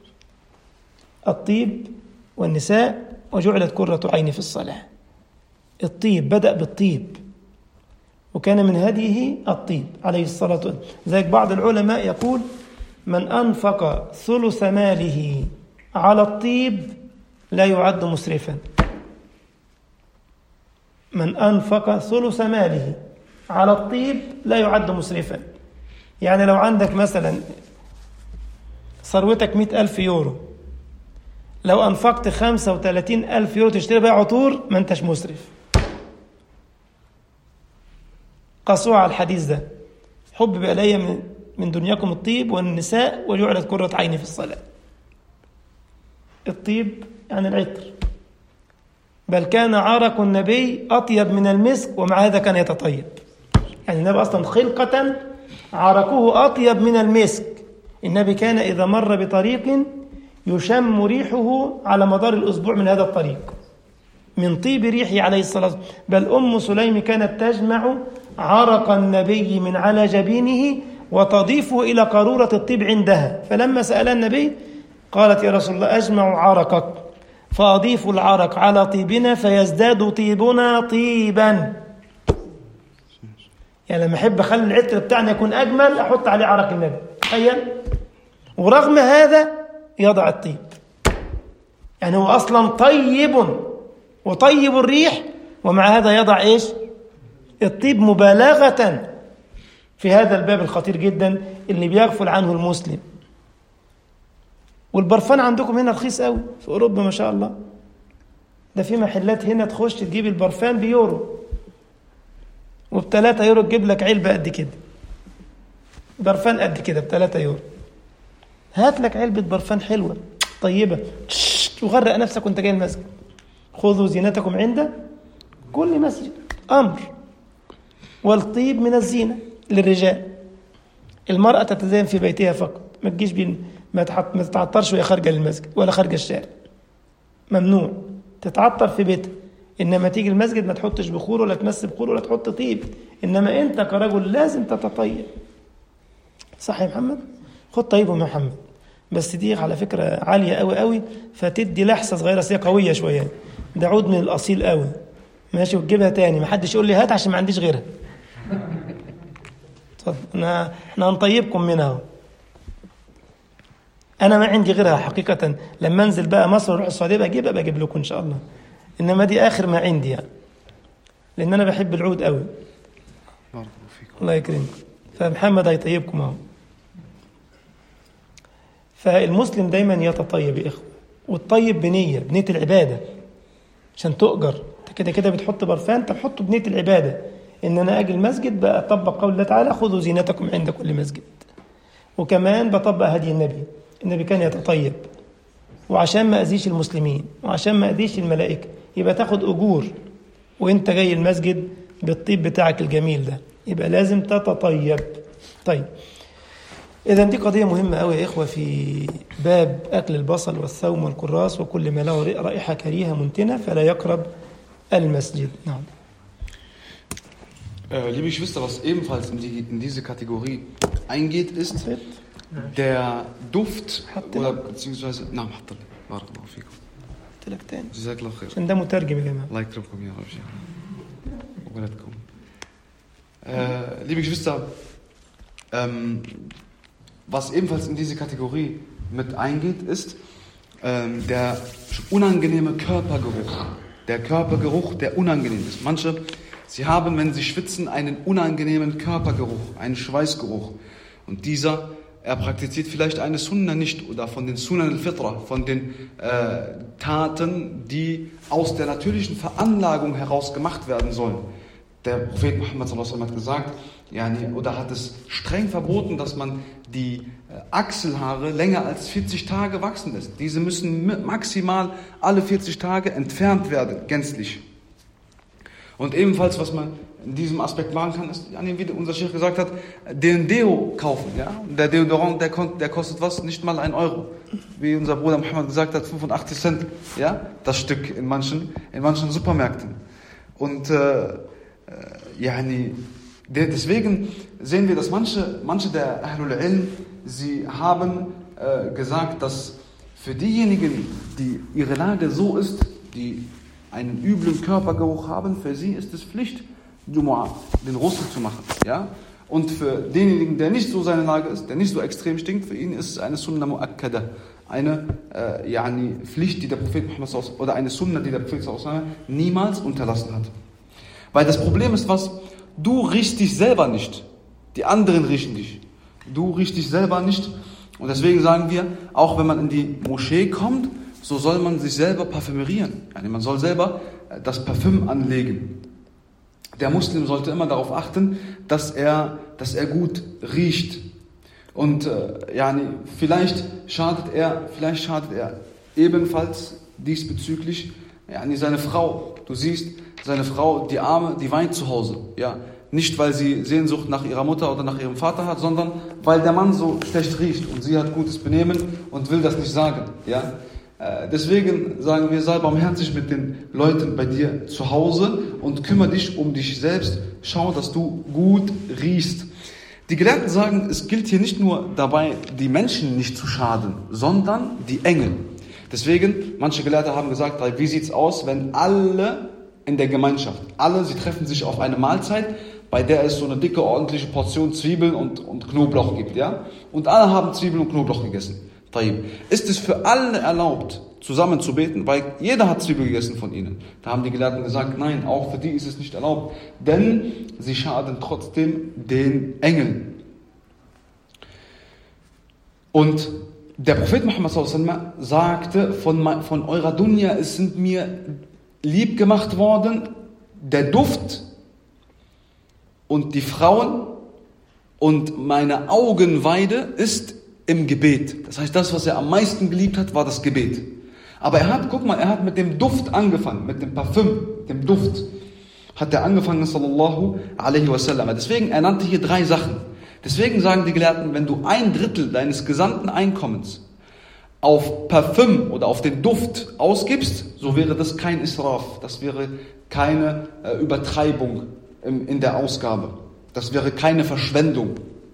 A: الطيب والنساء وجعلت قرة عيني في الصلاة. الطيب بدأ بالطيب، وكان من هديه الطيب عليه الصلاة والسلام. ذلك بعض العلماء يقول من أنفق ثلث ماله على الطيب لا يعد مسرفا. من أنفق ثلث ماله على الطيب لا يعد مسرفا. يعني لو عندك مثلا ثروتك 100,000 يورو، لو أنفقت 35,000 يورو تشتري بها عطور، ما أنتش مسرف. قصوا على الحديث ده: حبب إلي من دنياكم الطيب والنساء وجعلت قرة عيني في الصلاة. الطيب يعني العطر، بل كان عرق النبي أطيب من المسك ومع هذا كان يتطيب. يعني النبي أصلا خلقة عرقه أطيب من المسك. النبي كان إذا مر بطريق يشم ريحه على مدار الأسبوع من هذا الطريق، من طيب ريحه عليه الصلاة والسلام. بل أم سليم كانت تجمع عرق النبي من على جبينه وتضيفه إلى قارورة الطيب عندها. فلما سأل النبي قالت: يا رسول الله أجمع عرقك فأضيف العرق على طيبنا فيزداد طيبنا طيبا. يعني لما أحب أخلي العطر بتاعنا يكون أجمل أحط عليه عرق النبي، تخيل. ورغم هذا يضع الطيب، يعني هو أصلا طيب وطيب الريح، ومع هذا يضع إيش؟ الطيب، مبالغة في هذا الباب الخطير جدا اللي بيغفل عنه المسلم. والبرفان عندكم هنا رخيص قوي في أوروبا ما شاء الله. ده في محلات هنا تخش تجيب البرفان بيورو، وب3 يورو تجيب لك علبة قد كده، برفان قد كده ب3 يورو. هات لك علبة برفان حلوة طيبة وغرق نفسك وانت جاي المسجد. خذوا زينتكم عند كل مسجد، أمر. والطيب من الزينة للرجال. المرأة تتزين في بيتها فقط، ما تجيش ما تتعطرش وهي خارجة للمسجد ولا خارجة الشارع، ممنوع تتعطر في بيتها. إنما تيجي المسجد ما تحطش بخور ولا تمس بخور ولا تحط طيب، إنما أنت كرجل لازم تتطيب. صح يا محمد؟ خد طيب يا محمد، بس دي على فكرة عالية قوي قوي، فتدي لحسة صغيرة، هي قوية شوية، ده عود من الأصيل قوي، ماشي، وتجيبها تاني، ما حدش يقول لي هات عشان ما عنديش غيرها. اتفضل، احنا هنطيبكم منها. انا ما عندي غيرها حقيقة، لما انزل بقى مصر واروح السعودية بجيب لكم ان شاء الله، انما دي اخر ما عندي يعني، لان انا بحب العود قوي. الله يكرمكم. فمحمد هيطيبكم اهو. فالمسلم دايما يتطيب يا اخوه، والطيب بنية العبادة عشان تؤجر. كده كده بتحط برفان، طب حطه بنية العبادة، ان انا اجي المسجد بطبق قول الله تعالى خذوا زينتكم عند كل مسجد. وكمان بطبق هدي النبي كان يتطيب، وعشان ما اذيش المسلمين وعشان ما اذيش الملائكة يبقى تاخد اجور وانت جاي المسجد بالطيب بتاعك الجميل ده، يبقى لازم تتطيب. طيب، إذا دي قضية مهمة قوي يا إخوة في باب أكل البصل والثوم والكراس وكل ما له رائحة كريهة منتنة فلا يقرب المسجد. نعم.
B: Liebe Geschwister, was ebenfalls in diese Kategorie eingeht, ist der Duft oder beziehungsweise
A: عشان ده مترجم يا جماعة.
B: الله يكرمكم يا رب وولدكم. Liebe Geschwister, was ebenfalls in diese Kategorie mit eingeht, ist der unangenehme Körpergeruch. Der Körpergeruch, der unangenehm ist. Manche, sie haben, wenn sie schwitzen, einen unangenehmen Körpergeruch, einen Schweißgeruch. Und dieser, er praktiziert vielleicht eine Sunna nicht oder von den Sunan al-Fitra, von den Taten, die aus der natürlichen Veranlagung heraus gemacht werden sollen. Der Prophet Muhammad sallallahu alaihi wasallam hat gesagt, oder hat es streng verboten, dass man die Achselhaare länger als 40 Tage wachsen lässt. Diese müssen maximal alle 40 Tage entfernt werden, gänzlich. Und ebenfalls, was man in diesem Aspekt machen kann, ist, wie unser Sheikh gesagt hat, den Deo kaufen. Ja? Der Deodorant, der kostet was? Nicht mal 1 Euro. Wie unser Bruder Muhammad gesagt hat, 85 Cent, ja? Das Stück in manchen Supermärkten. Und deswegen sehen wir, dass manche der Ahlul Ilm, sie haben gesagt, dass für diejenigen, die ihre Lage so ist, die einen üblen Körpergeruch haben, für sie ist es Pflicht, Jumu'ah, den Ghusl zu machen. Ja? Und für denjenigen, der nicht so seine Lage ist, der nicht so extrem stinkt, für ihn ist es eine Sunna Mu'akkada, eine Pflicht, die der Prophet Muhammad oder eine Sunna, die der Prophet niemals unterlassen hat. Weil das Problem ist was? Du riechst dich selber nicht. Die anderen riechen dich. Du riechst dich selber nicht. Und deswegen sagen wir, auch wenn man in die Moschee kommt, so soll man sich selber parfümieren. Man soll selber das Parfüm anlegen. Der Muslim sollte immer darauf achten, dass er gut riecht. Und vielleicht schadet er ebenfalls diesbezüglich seine Frau. Du siehst, seine Frau, die Arme, die weint zu Hause. Ja, nicht, weil sie Sehnsucht nach ihrer Mutter oder nach ihrem Vater hat, sondern weil der Mann so schlecht riecht und sie hat gutes Benehmen und will das nicht sagen. Ja, deswegen sagen wir, sei barmherzig mit den Leuten bei dir zu Hause und kümmere dich um dich selbst. Schau, dass du gut riechst. Die Gelehrten sagen, es gilt hier nicht nur dabei, die Menschen nicht zu schaden, sondern die Engel. Deswegen, manche Gelehrte haben gesagt, wie sieht's aus, wenn alle in der Gemeinschaft, sie treffen sich auf eine Mahlzeit, bei der es so eine dicke, ordentliche Portion Zwiebeln und Knoblauch gibt, ja? Und alle haben Zwiebeln und Knoblauch gegessen. Ist es für alle erlaubt, zusammen zu beten? Weil jeder hat Zwiebeln gegessen von ihnen. Da haben die Gelehrten gesagt, nein, auch für die ist es nicht erlaubt, denn sie schaden trotzdem den Engeln. Und Der Prophet Muhammad sallallahu alaihi wasallam sagte, von eurer Dunya, es sind mir lieb gemacht worden, der Duft und die Frauen und meine Augenweide ist im Gebet. Das heißt, das, was er am meisten geliebt hat, war das Gebet. Aber er hat mit dem Duft angefangen, mit dem Parfüm, dem Duft, hat er angefangen, sallallahu alaihi wasallam. Deswegen, er nannte hier 3 Sachen. Deswegen sagen die Gelehrten, wenn du 1/3 deines gesamten Einkommens auf Parfüm oder auf den Duft ausgibst, so wäre das kein Israf, das wäre keine Übertreibung in der Ausgabe. Das wäre keine Verschwendung.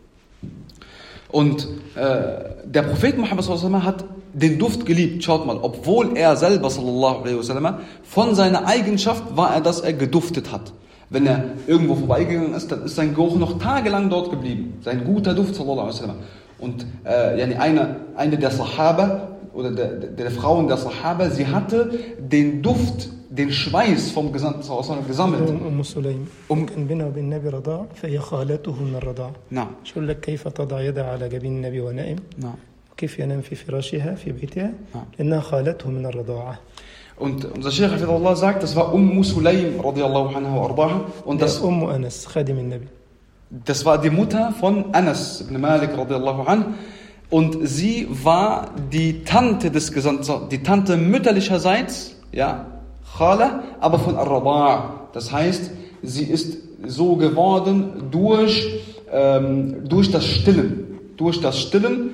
B: Und der Prophet Muhammad sallallahu alaihi wasallam hat den Duft geliebt. Schaut mal, obwohl er selber sallallahu alaihi wasallam von seiner Eigenschaft war er, dass er geduftet hat. Wenn er irgendwo vorbeigegangen ist, dann ist sein Geruch noch tagelang dort geblieben. Sein guter Duft sallallahu alaihi wasallam. Und eine der Sahaba oder der Frauen der Sahaba, sie hatte den Duft, den Schweiß vom Gesandten sallallahu alaihi wasallam gesammelt.
A: سليم كان بينها وبين النبي رضاع فهي خالته من الرضاع.
B: نعم.
A: شو لك كيف تضع يدها على جبين النبي ونائم؟
B: نعم.
A: وكيف ينام في فراشها في بيتها؟
B: نعم.
A: لأنها خالته من الرضاعة.
B: Und unser Sheikh Hafidhullah sagt, das war Sulaym radiallahu anha wa ardaha. Und das
A: أنس خادم النبي.
B: Das war die Mutter von Anas ibn Malik radiallahu anh. Und sie war die Tante des Gesandten, die Tante mütterlicherseits, ja, Khala, aber von Ar-Rada'. Das heißt, sie ist so geworden durch das Stillen. Durch das Stillen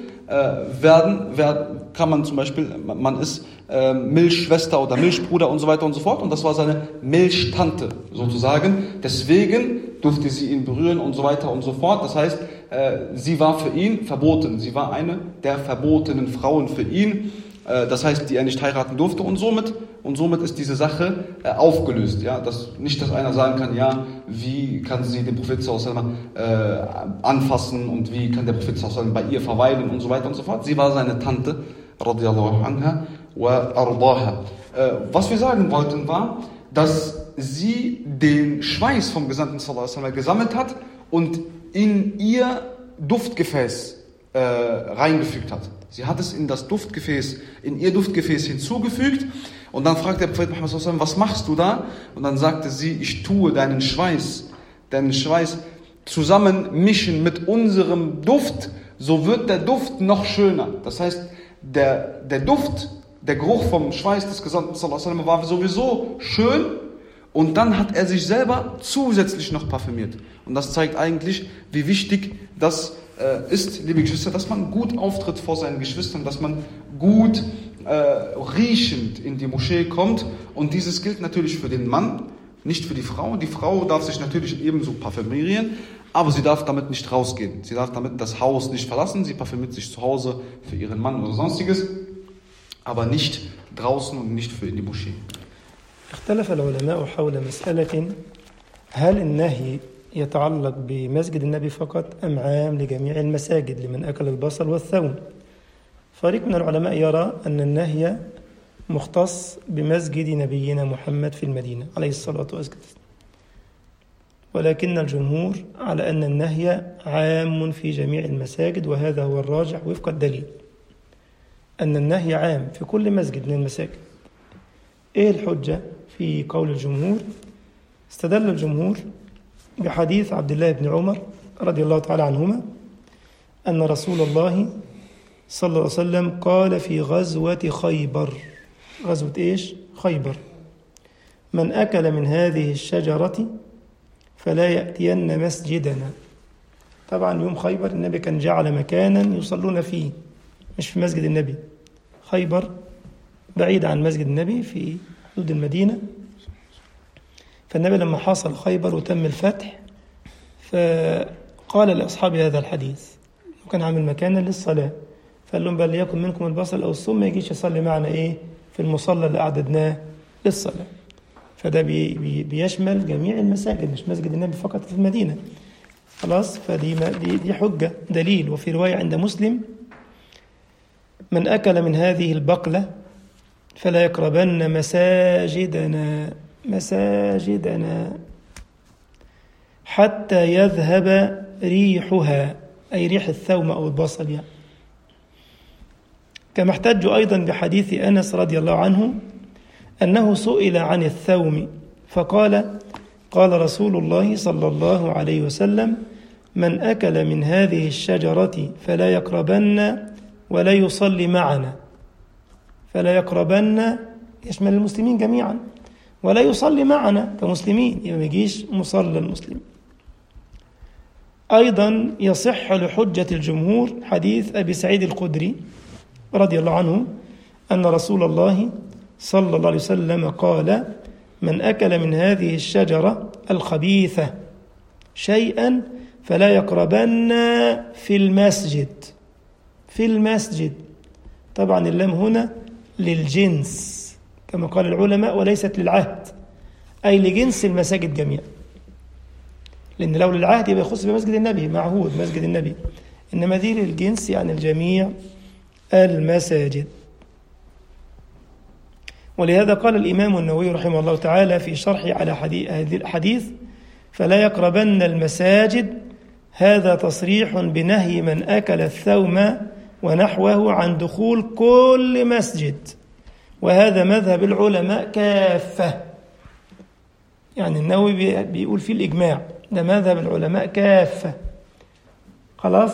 B: kann man zum Beispiel, man ist Milchschwester oder Milchbruder und so weiter und so fort. Und das war seine Milchtante sozusagen. Deswegen durfte sie ihn berühren und so weiter und so fort. Das heißt, sie war für ihn verboten. Sie war eine der verbotenen Frauen für ihn. Das heißt, die er nicht heiraten durfte. Und somit ist diese Sache aufgelöst. Ja? Nicht, dass einer sagen kann, ja, wie kann sie den Prophet sallallahu alaihi wasallam anfassen und wie kann der Prophet sallallahu alaihi wasallam bei ihr verweilen und so weiter und so fort. Sie war seine Tante, radiallahu anha wa ardaha. Was wir sagen wollten war, dass sie den Schweiß vom Gesandten sallallahu alaihi wasallam gesammelt hat und in ihr Duftgefäß reingefügt hat. Sie hat es in ihr Duftgefäß hinzugefügt und dann fragt der Prophet Muhammad sallallahu alaihi wasallam, was machst du da? Und dann sagte sie, ich tue deinen Schweiß zusammen mischen mit unserem Duft, so wird der Duft noch schöner. Das heißt, der Geruch vom Schweiß des Gesandten sallallahu alaihi wasallam war sowieso schön und dann hat er sich selber zusätzlich noch parfümiert. Und das zeigt eigentlich, wie wichtig das ist, liebe Geschwister, dass man gut auftritt vor seinen Geschwistern, dass man gut riechend in die Moschee kommt. Und dieses gilt natürlich für den Mann, nicht für die Frau. Die Frau darf sich natürlich ebenso parfümieren, aber sie darf damit nicht rausgehen. Sie darf damit das Haus nicht verlassen. Sie parfümiert sich zu Hause für ihren Mann oder sonstiges, aber nicht draußen und nicht für in die Moschee.
A: اختلف العلماء حول مسألة هل النهي يتعلق بمسجد النبي فقط أم عام لجميع المساجد لمن أكل البصل والثوم. فريق من العلماء يرى أن النهي مختص بمسجد نبينا محمد في المدينة عليه الصلاة والسلام، ولكن الجمهور على أن النهي عام في جميع المساجد، وهذا هو الراجح وفق الدليل، أن النهي عام في كل مسجد من المساجد. إيه الحجة في قول الجمهور؟ استدل الجمهور بحديث عبد الله بن عمر رضي الله تعالى عنهما أن رسول الله صلى الله عليه وسلم قال في غزوة خيبر، غزوة إيش؟ خيبر، من أكل من هذه الشجرة فلا يأتين مسجدنا. طبعا يوم خيبر النبي كان جعل مكانا يصلون فيه، مش في مسجد النبي. خيبر بعيد عن مسجد النبي في حدود المدينة. فالنبي لما حاصر خيبر وتم الفتح فقال لأصحابه هذا الحديث، وكان عامل مكانا للصلاة، فقال لهم بل يكن منكم البصل أو الثوم، ما يجيش يصلي معنا في المصلى اللي أعددناه للصلاة. فده بيشمل جميع المساجد، مش مسجد النبي فقط في المدينة. خلاص، فدي حجة دليل. وفي رواية عند مسلم من أكل من هذه البقلة فلا يقربن مساجدنا حتى يذهب ريحها، أي ريح الثوم أو البصل يعني. كما احتجوا أيضا بحديث أنس رضي الله عنه أنه سئل عن الثوم فقال قال رسول الله صلى الله عليه وسلم من أكل من هذه الشجرة فلا يقربن ولا يصلي معنا. فلا يقربن يشمل المسلمين جميعا، ولا يصلي معنا كمسلمين، يبقى ما يجيش مصلى المسلمين. أيضا يصح لحجة الجمهور حديث أبي سعيد الخدري رضي الله عنه أن رسول الله صلى الله عليه وسلم قال من أكل من هذه الشجرة الخبيثة شيئا فلا يقربن في المسجد. في المسجد طبعا اللام هنا للجنس كما قال العلماء وليست للعهد، أي لجنس المساجد جميعا، لأن لو للعهد يبقى يخص بمسجد النبي، معهود مسجد النبي، إنما دي للجنس يعني الجميع المساجد. ولهذا قال الإمام النووي رحمه الله تعالى في شرحه على هذه الحديث فلا يقربن المساجد، هذا تصريح بنهي من أكل الثوم ونحوه عن دخول كل مسجد، وهذا مذهب العلماء كافة. يعني النووي بيقول فيه الإجماع، ده مذهب العلماء كافة. خلاص،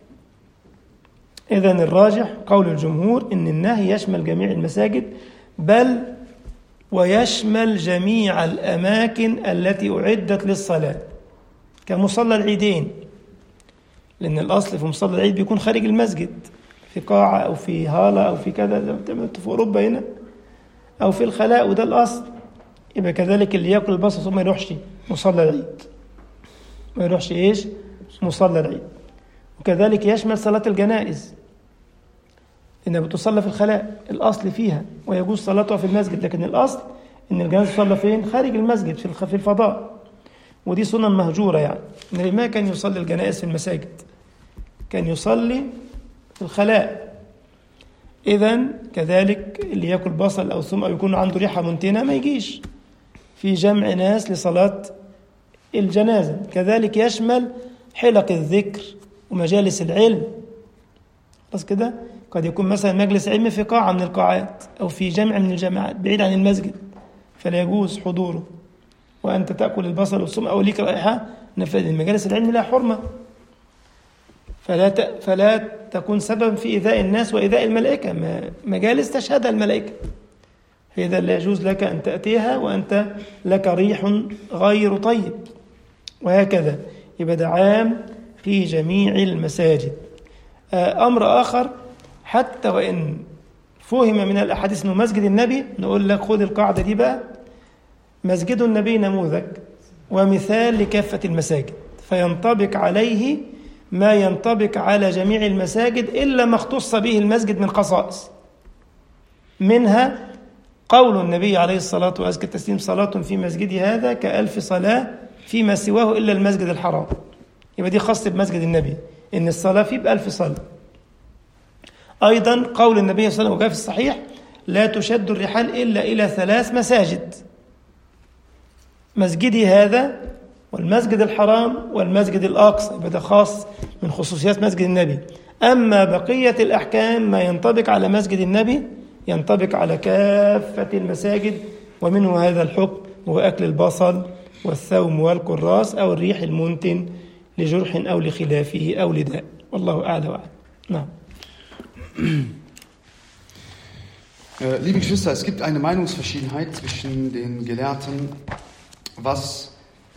A: إذن الراجح قول الجمهور إن النهي يشمل جميع المساجد، بل ويشمل جميع الأماكن التي أعدت للصلاة كمصلى العيدين، لأن الأصل في مصلى العيد بيكون خارج المسجد، في قاعة أو في هالة أو في كذا زي ما في أوروبا هنا، أو في الخلاء، وده الأصل. يبقى كذلك اللي يأكل البصل ثم ما يروحش مصلى العيد، ما يروحش إيش مصلى العيد. وكذلك يشمل صلاة الجنائز إنها بتصلى في الخلاء الأصل فيها، ويجوز صلاتها في المسجد، لكن الأصل إن الجنازة تصلى فين؟ خارج المسجد في الفضاء، ودي سنن مهجورة. يعني النبي ما كان يصلي الجنائز في المساجد، كان يصلي في الخلاء. إذن كذلك اللي يأكل بصل أو ثوم أو يكون عنده ريحة منتنة ما يجيش في جمع ناس لصلاة الجنازة. كذلك يشمل حلق الذكر ومجالس العلم. بس كده قد يكون مثلا مجلس علم في قاعة من القاعات أو في جمع من الجماعات بعيد عن المسجد، فلا يجوز حضوره وأنت تأكل البصل والثوم أو ليك رائحة. المجالس العلم لها حرمة، فلا تكون سبب في إيذاء الناس وإيذاء الملائكة، مجالس تشهدها الملائكة، فإذا لا يجوز لك أن تأتيها وأنت لك ريح غير طيب، وهكذا. يبقى ده عام في جميع المساجد. أمر آخر، حتى وإن فهم من الأحاديث أنه مسجد النبي، نقول لك خذ القاعدة دي بقى، مسجد النبي نموذج ومثال لكافة المساجد، فينطبق عليه ما ينطبق على جميع المساجد إلا ما اختص به المسجد من خصائص، منها قول النبي عليه الصلاة وأزكى التسليم صلاة في مسجدي هذا كألف صلاة فيما سواه إلا المسجد الحرام. يبقى دي خاصة بمسجد النبي إن الصلاة فيه ب1000 صلاة. أيضا قول النبي صلى الله عليه وسلم وجاء في الصحيح لا تشد الرحال إلا إلى 3 مساجد، مسجدي هذا والمسجد الحرام والمسجد الأقصى، يبقى ده خاص من خصوصيات مسجد النبي. أما بقية الأحكام ما ينطبق على مسجد النبي ينطبق على كافة المساجد، ومنه هذا الحكم هو أكل البصل والثوم والكراس أو الريح المنتن لجرح أو لخلافه أو لداء، والله أعلى وأعلم. نعم.
B: Liebe Geschwister, es gibt eine Meinungsverschiedenheit zwischen den Gelehrten, was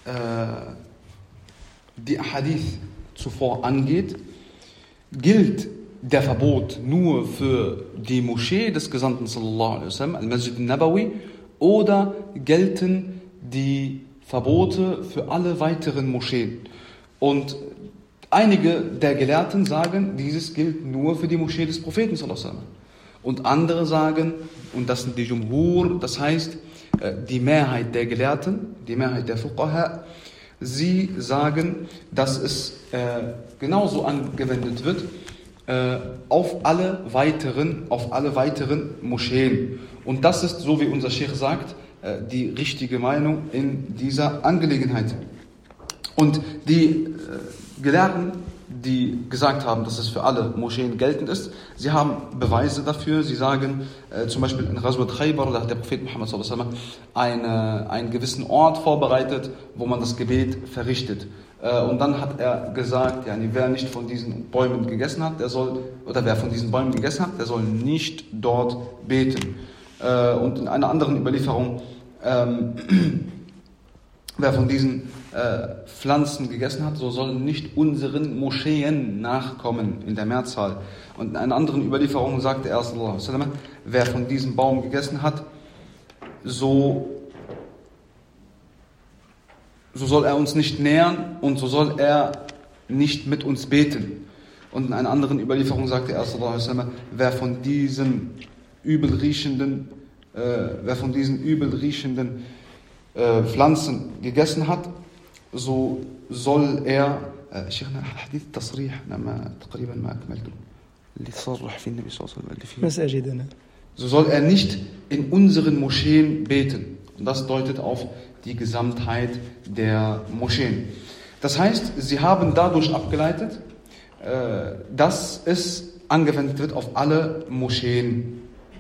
B: die Hadith zuvor angeht. Gilt der Verbot nur für die Moschee des Gesandten sallallahu alaihi wasallam, al-Masjid al-Nabawi, oder gelten die Verbote für alle weiteren Moscheen? Und einige der Gelehrten sagen, dieses gilt nur für die Moschee des Propheten sallallahu alaihi wasallam. Und andere sagen, und das sind die Jumhur, das heißt die Mehrheit der Gelehrten, die Mehrheit der Fuqaha, sie sagen, dass es genauso angewendet wird auf alle weiteren Moscheen. Und das ist, so wie unser Sheikh sagt, die richtige Meinung in dieser Angelegenheit. Und die Gelehrten die gesagt haben, dass es für alle Moscheen geltend ist. Sie haben Beweise dafür. Sie sagen, zum Beispiel in Ghazwat Khaybar, da hat der Prophet Muhammad sallallahu alaihi wasallam einen gewissen Ort vorbereitet, wo man das Gebet verrichtet. Und dann hat er gesagt, wer nicht von diesen Bäumen gegessen hat, wer von diesen Bäumen gegessen hat, der soll nicht dort beten. Und in einer anderen Überlieferung, wer von diesen Pflanzen gegessen hat, so soll nicht unseren Moscheen nachkommen, in der Mehrzahl. Und in einer anderen Überlieferung sagte er, sallallahu alaihi wasallam, wer von diesem Baum gegessen hat, so soll er uns nicht nähern und so soll er nicht mit uns beten. Und in einer anderen Überlieferung sagte er, sallallahu alaihi wasallam, wer von diesen übelriechenden Pflanzen gegessen hat, so soll er شيخنا حديث التصريح أنا تقريبا ما أكملته اللي تصرح في النبي صلى الله عليه وسلم so soll er nicht in unseren Moscheen beten. Und das deutet auf die Gesamtheit der Moscheen. Das heißt, sie haben dadurch abgeleitet, dass es angewendet wird auf alle Moscheen.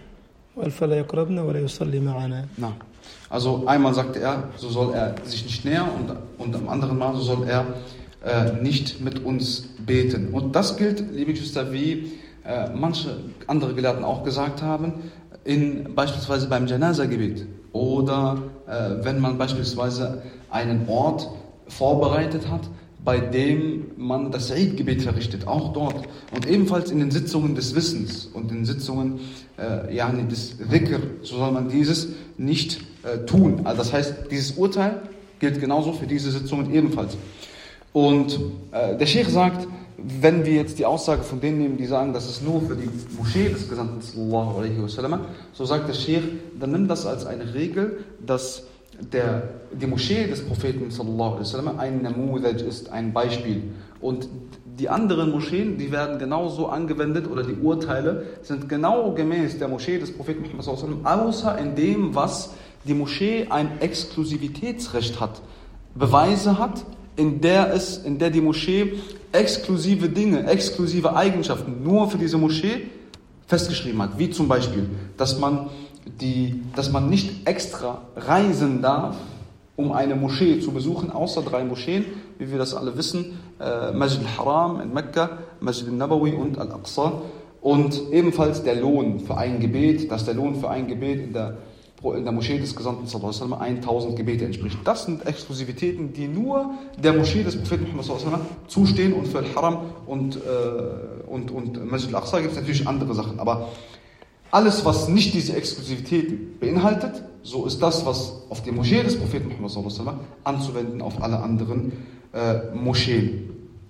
B: Also einmal sagte er, so soll er sich nicht nähern und am anderen Mal, so soll er nicht mit uns beten. Und das gilt, liebe Geschwister, wie manche andere Gelehrten auch gesagt haben, beispielsweise beim Janaza-Gebet oder wenn man beispielsweise einen Ort vorbereitet hat, bei dem man das Eid-Gebet verrichtet, auch dort. Und ebenfalls in den Sitzungen des Wissens und in den Sitzungen des Dhikr, so soll man dieses nicht tun. Also das heißt, dieses Urteil gilt genauso für diese Sitzungen ebenfalls. Und der Sheikh sagt, wenn wir jetzt die Aussage von denen nehmen, die sagen, das ist nur für die Moschee des Gesandten sallallahu alaihi wasallam, so sagt der Sheikh, dann nimm das als eine Regel, dass die Moschee des Propheten sallallahu alaihi wasallam ein Namudaj ist, ein Beispiel. Und die anderen Moscheen, die werden genauso angewendet, oder die Urteile sind genau gemäß der Moschee des Propheten Muhammad sallallahu alaihi wasallam, außer in dem, was die Moschee ein Exklusivitätsrecht hat, Beweise hat, in der die Moschee exklusive Dinge, exklusive Eigenschaften nur für diese Moschee festgeschrieben hat. Wie zum Beispiel, dass man nicht extra reisen darf, um eine Moschee zu besuchen, außer 3 Moscheen, wie wir das alle wissen, Masjid al-Haram in Mekka, Masjid al-Nabawi und Al-Aqsa. Und ebenfalls der Lohn für ein Gebet, dass der Lohn für ein Gebet in der Moschee des Gesandten sallallahu alaihi wasallam 1000 Gebete entspricht. Das sind Exklusivitäten, die nur der Moschee des Propheten Muhammad sallallahu alaihi wasallam zustehen, und für Al-Haram und Masjid al-Aqsa gibt es natürlich andere Sachen. Aber alles, was nicht diese Exklusivitäten beinhaltet, so ist das, was auf die Moschee des Propheten Muhammad sallallahu alaihi wasallam anzuwenden auf alle anderen Moscheen.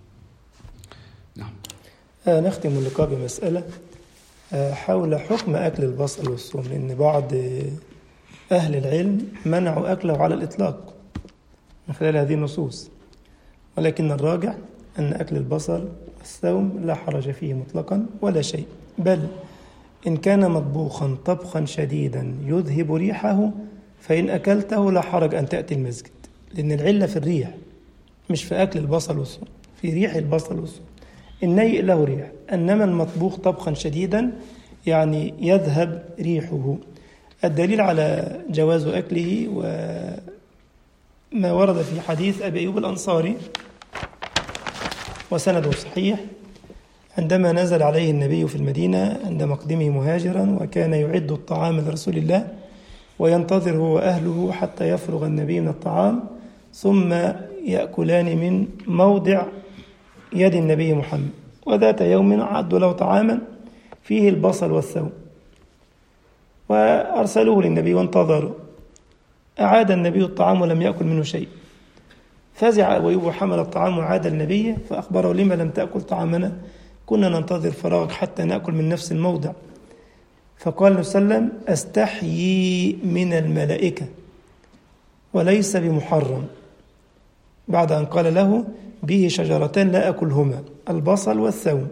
A: نختم اللقاء بمسألة حول حكم أكل البصل والثوم، لأن بعض أهل العلم منعوا أكله على الإطلاق من خلال هذه النصوص، ولكن الراجح أن أكل البصل والثوم لا حرج فيه مطلقا ولا شيء، بل إن كان مطبوخا طبخا شديدا يذهب ريحه فإن أكلته لا حرج أن تأتي المسجد، لأن العلة في الريح مش في أكل البصل والثوم، في ريح البصل والثوم. النيء له ريح، إنما المطبوخ طبخا شديدا يعني يذهب ريحه. الدليل على جواز أكله وما ورد في حديث أبي أيوب الأنصاري وسنده صحيح، عندما نزل عليه النبي في المدينة عند مقدمه مهاجرا، وكان يعد الطعام لرسول الله وينتظر هو أهله حتى يفرغ النبي من الطعام، ثم يأكلان من موضع يد النبي محمد. وذات يوم عدوا له طعاما فيه البصل والثوم وأرسلوه للنبي وانتظروا، أعاد النبي الطعام ولم يأكل منه شيء، فزع أبو أيوب وحمل الطعام وعاد النبي فأخبره: لما لم تأكل طعامنا؟ كنا ننتظر فراغك حتى نأكل من نفس الموضع. فقال النبي صلى الله عليه وسلم: أستحيي من الملائكة وليس بمحرم، بعد أن قال له: به شجرتان لا أكلهما، البصل والثوم.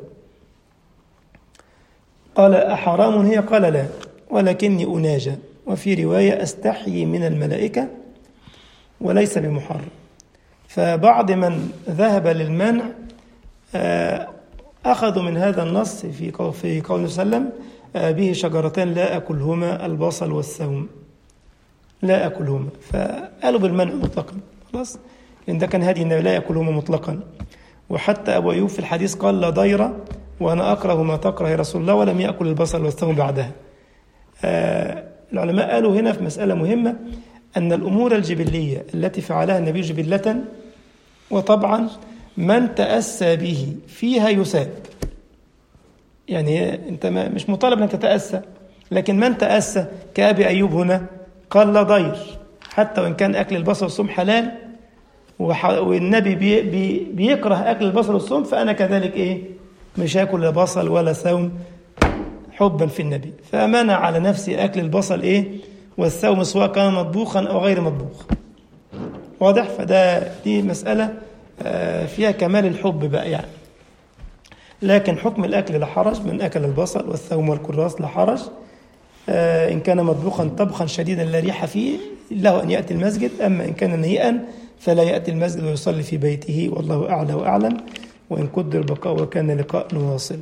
A: قال: أحرام هي؟ قال: لا، ولكني أناجى. وفي رواية: أستحيي من الملائكة وليس بمحرم. فبعض من ذهب للمنع أخذوا من هذا النص في قول النبي صلى الله عليه وسلم به شجرتان لا أكلهما البصل والثوم، لا أكلهما، فقالوا بالمنع مطلقا خلاص، لأن ده كان هدي النبي لا يأكلهما مطلقا. وحتى أبو أيوب في الحديث قال لا ضير وأنا أكره ما تكره يا رسول الله، ولم يأكل البصل والثوم بعدها. العلماء قالوا هنا في مسألة مهمة، أن الأمور الجبلية التي فعلها النبي جبلة، وطبعا من تأسى به فيها يثاب، يعني أنت مش مطالب أن تتأسى، لكن من تأسى كأبي أيوب هنا قال لا ضير، حتى وإن كان أكل البصل والثوم حلال والنبي بيكره أكل البصل والثوم، فأنا كذلك مش هاكل لا بصل ولا ثوم حبا في النبي، فمنع على نفسي أكل البصل والثوم سواء كان مطبوخا أو غير مطبوخ. واضح؟ دي مسألة فيها كمال الحب بقى يعني. لكن حكم الأكل لا حرج، من أكل البصل والثوم والكراث لا حرج، إن كان مطبوخا طبخا شديدا لا ريح فيه له أن يأتي المسجد، أما إن كان نهيئا فلا يأتي المسجد ويصلي في بيته، والله أعلى وأعلم. وإن قدر البقاء وكان لقاء نواصل.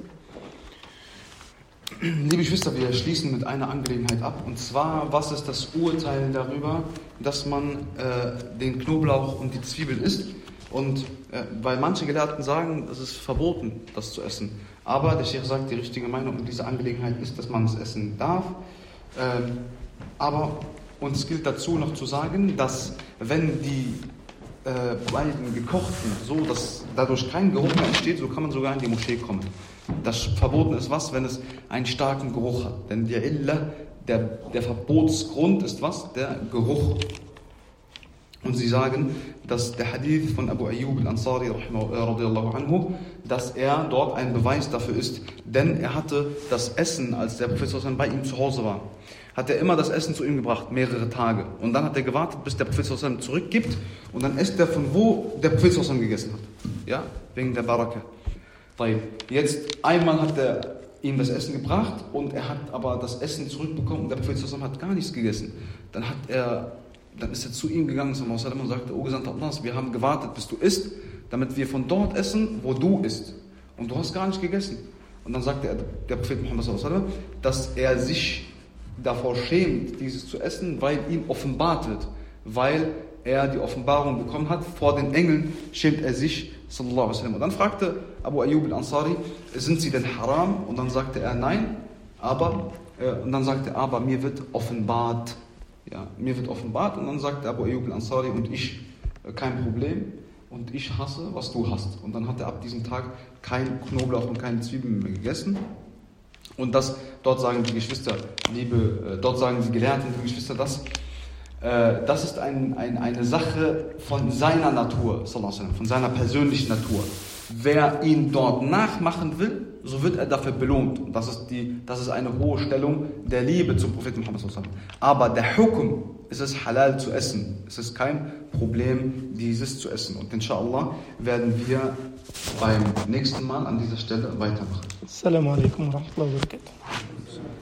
B: Liebe Geschwister, wir schließen mit einer Angelegenheit ab, und zwar, was ist das Urteil darüber, dass man den Knoblauch und die Zwiebel isst? Und weil manche Gelehrten sagen, es ist verboten, das zu essen, aber der Sheikh sagt, die richtige Meinung in dieser Angelegenheit ist, dass man es essen darf. Aber uns gilt dazu noch zu sagen, dass wenn die beiden gekochten, so dass dadurch kein Geruch mehr entsteht, so kann man sogar in die Moschee kommen. Das Verboten ist was, wenn es einen starken Geruch hat. Denn die Illa, der Verbotsgrund ist was? Der Geruch. Und sie sagen, dass der Hadith von Abu Ayyub al-Ansari radiyallahu anhu, dass er dort ein Beweis dafür ist. Denn er hatte das Essen, als der Prophet bei ihm zu Hause war, hat er immer das Essen zu ihm gebracht, mehrere Tage. Und dann hat er gewartet, bis der Prophet zurückgibt, und dann isst er von wo der Prophet gegessen hat. Ja, wegen der Baraka. Jetzt einmal hat er ihm das Essen gebracht und er hat aber das Essen zurückbekommen und der Prophet hat gar nichts gegessen. Dann ist er zu ihm gegangen und sagte, O Gesandter Allahs, wir haben gewartet, bis du isst, damit wir von dort essen, wo du isst. Und du hast gar nicht gegessen. Und dann sagte der Prophet Muhammad, dass er sich davor schämt, dieses zu essen, weil ihm offenbart wird. Weil er die Offenbarung bekommen hat, vor den Engeln schämt er sich, sallallahu alaihi wasallam. Und dann fragte Abu Ayyub al-Ansari, sind sie denn haram? Und dann sagte er, nein, aber mir wird offenbart. Ja, mir wird offenbart. Und dann sagte Abu Ayyub al-Ansari, und ich, kein Problem, und ich hasse, was du hast. Und dann hat er ab diesem Tag kein Knoblauch und keine Zwiebeln mehr gegessen. Und dort sagen die Geschwister, dort sagen die Gelehrten, liebe Geschwister, das ist eine Sache von seiner Natur, von seiner persönlichen Natur. Wer ihn dort nachmachen will, so wird er dafür belohnt. Und das ist eine hohe Stellung der Liebe zum Propheten Muhammad. Aber der Hukum, es ist halal zu essen. Es ist kein Problem, dieses zu essen. Und inshallah werden wir beim nächsten Mal an dieser Stelle weitermachen.
A: Assalamu alaikum wa rahmatullahi wa barakatuh.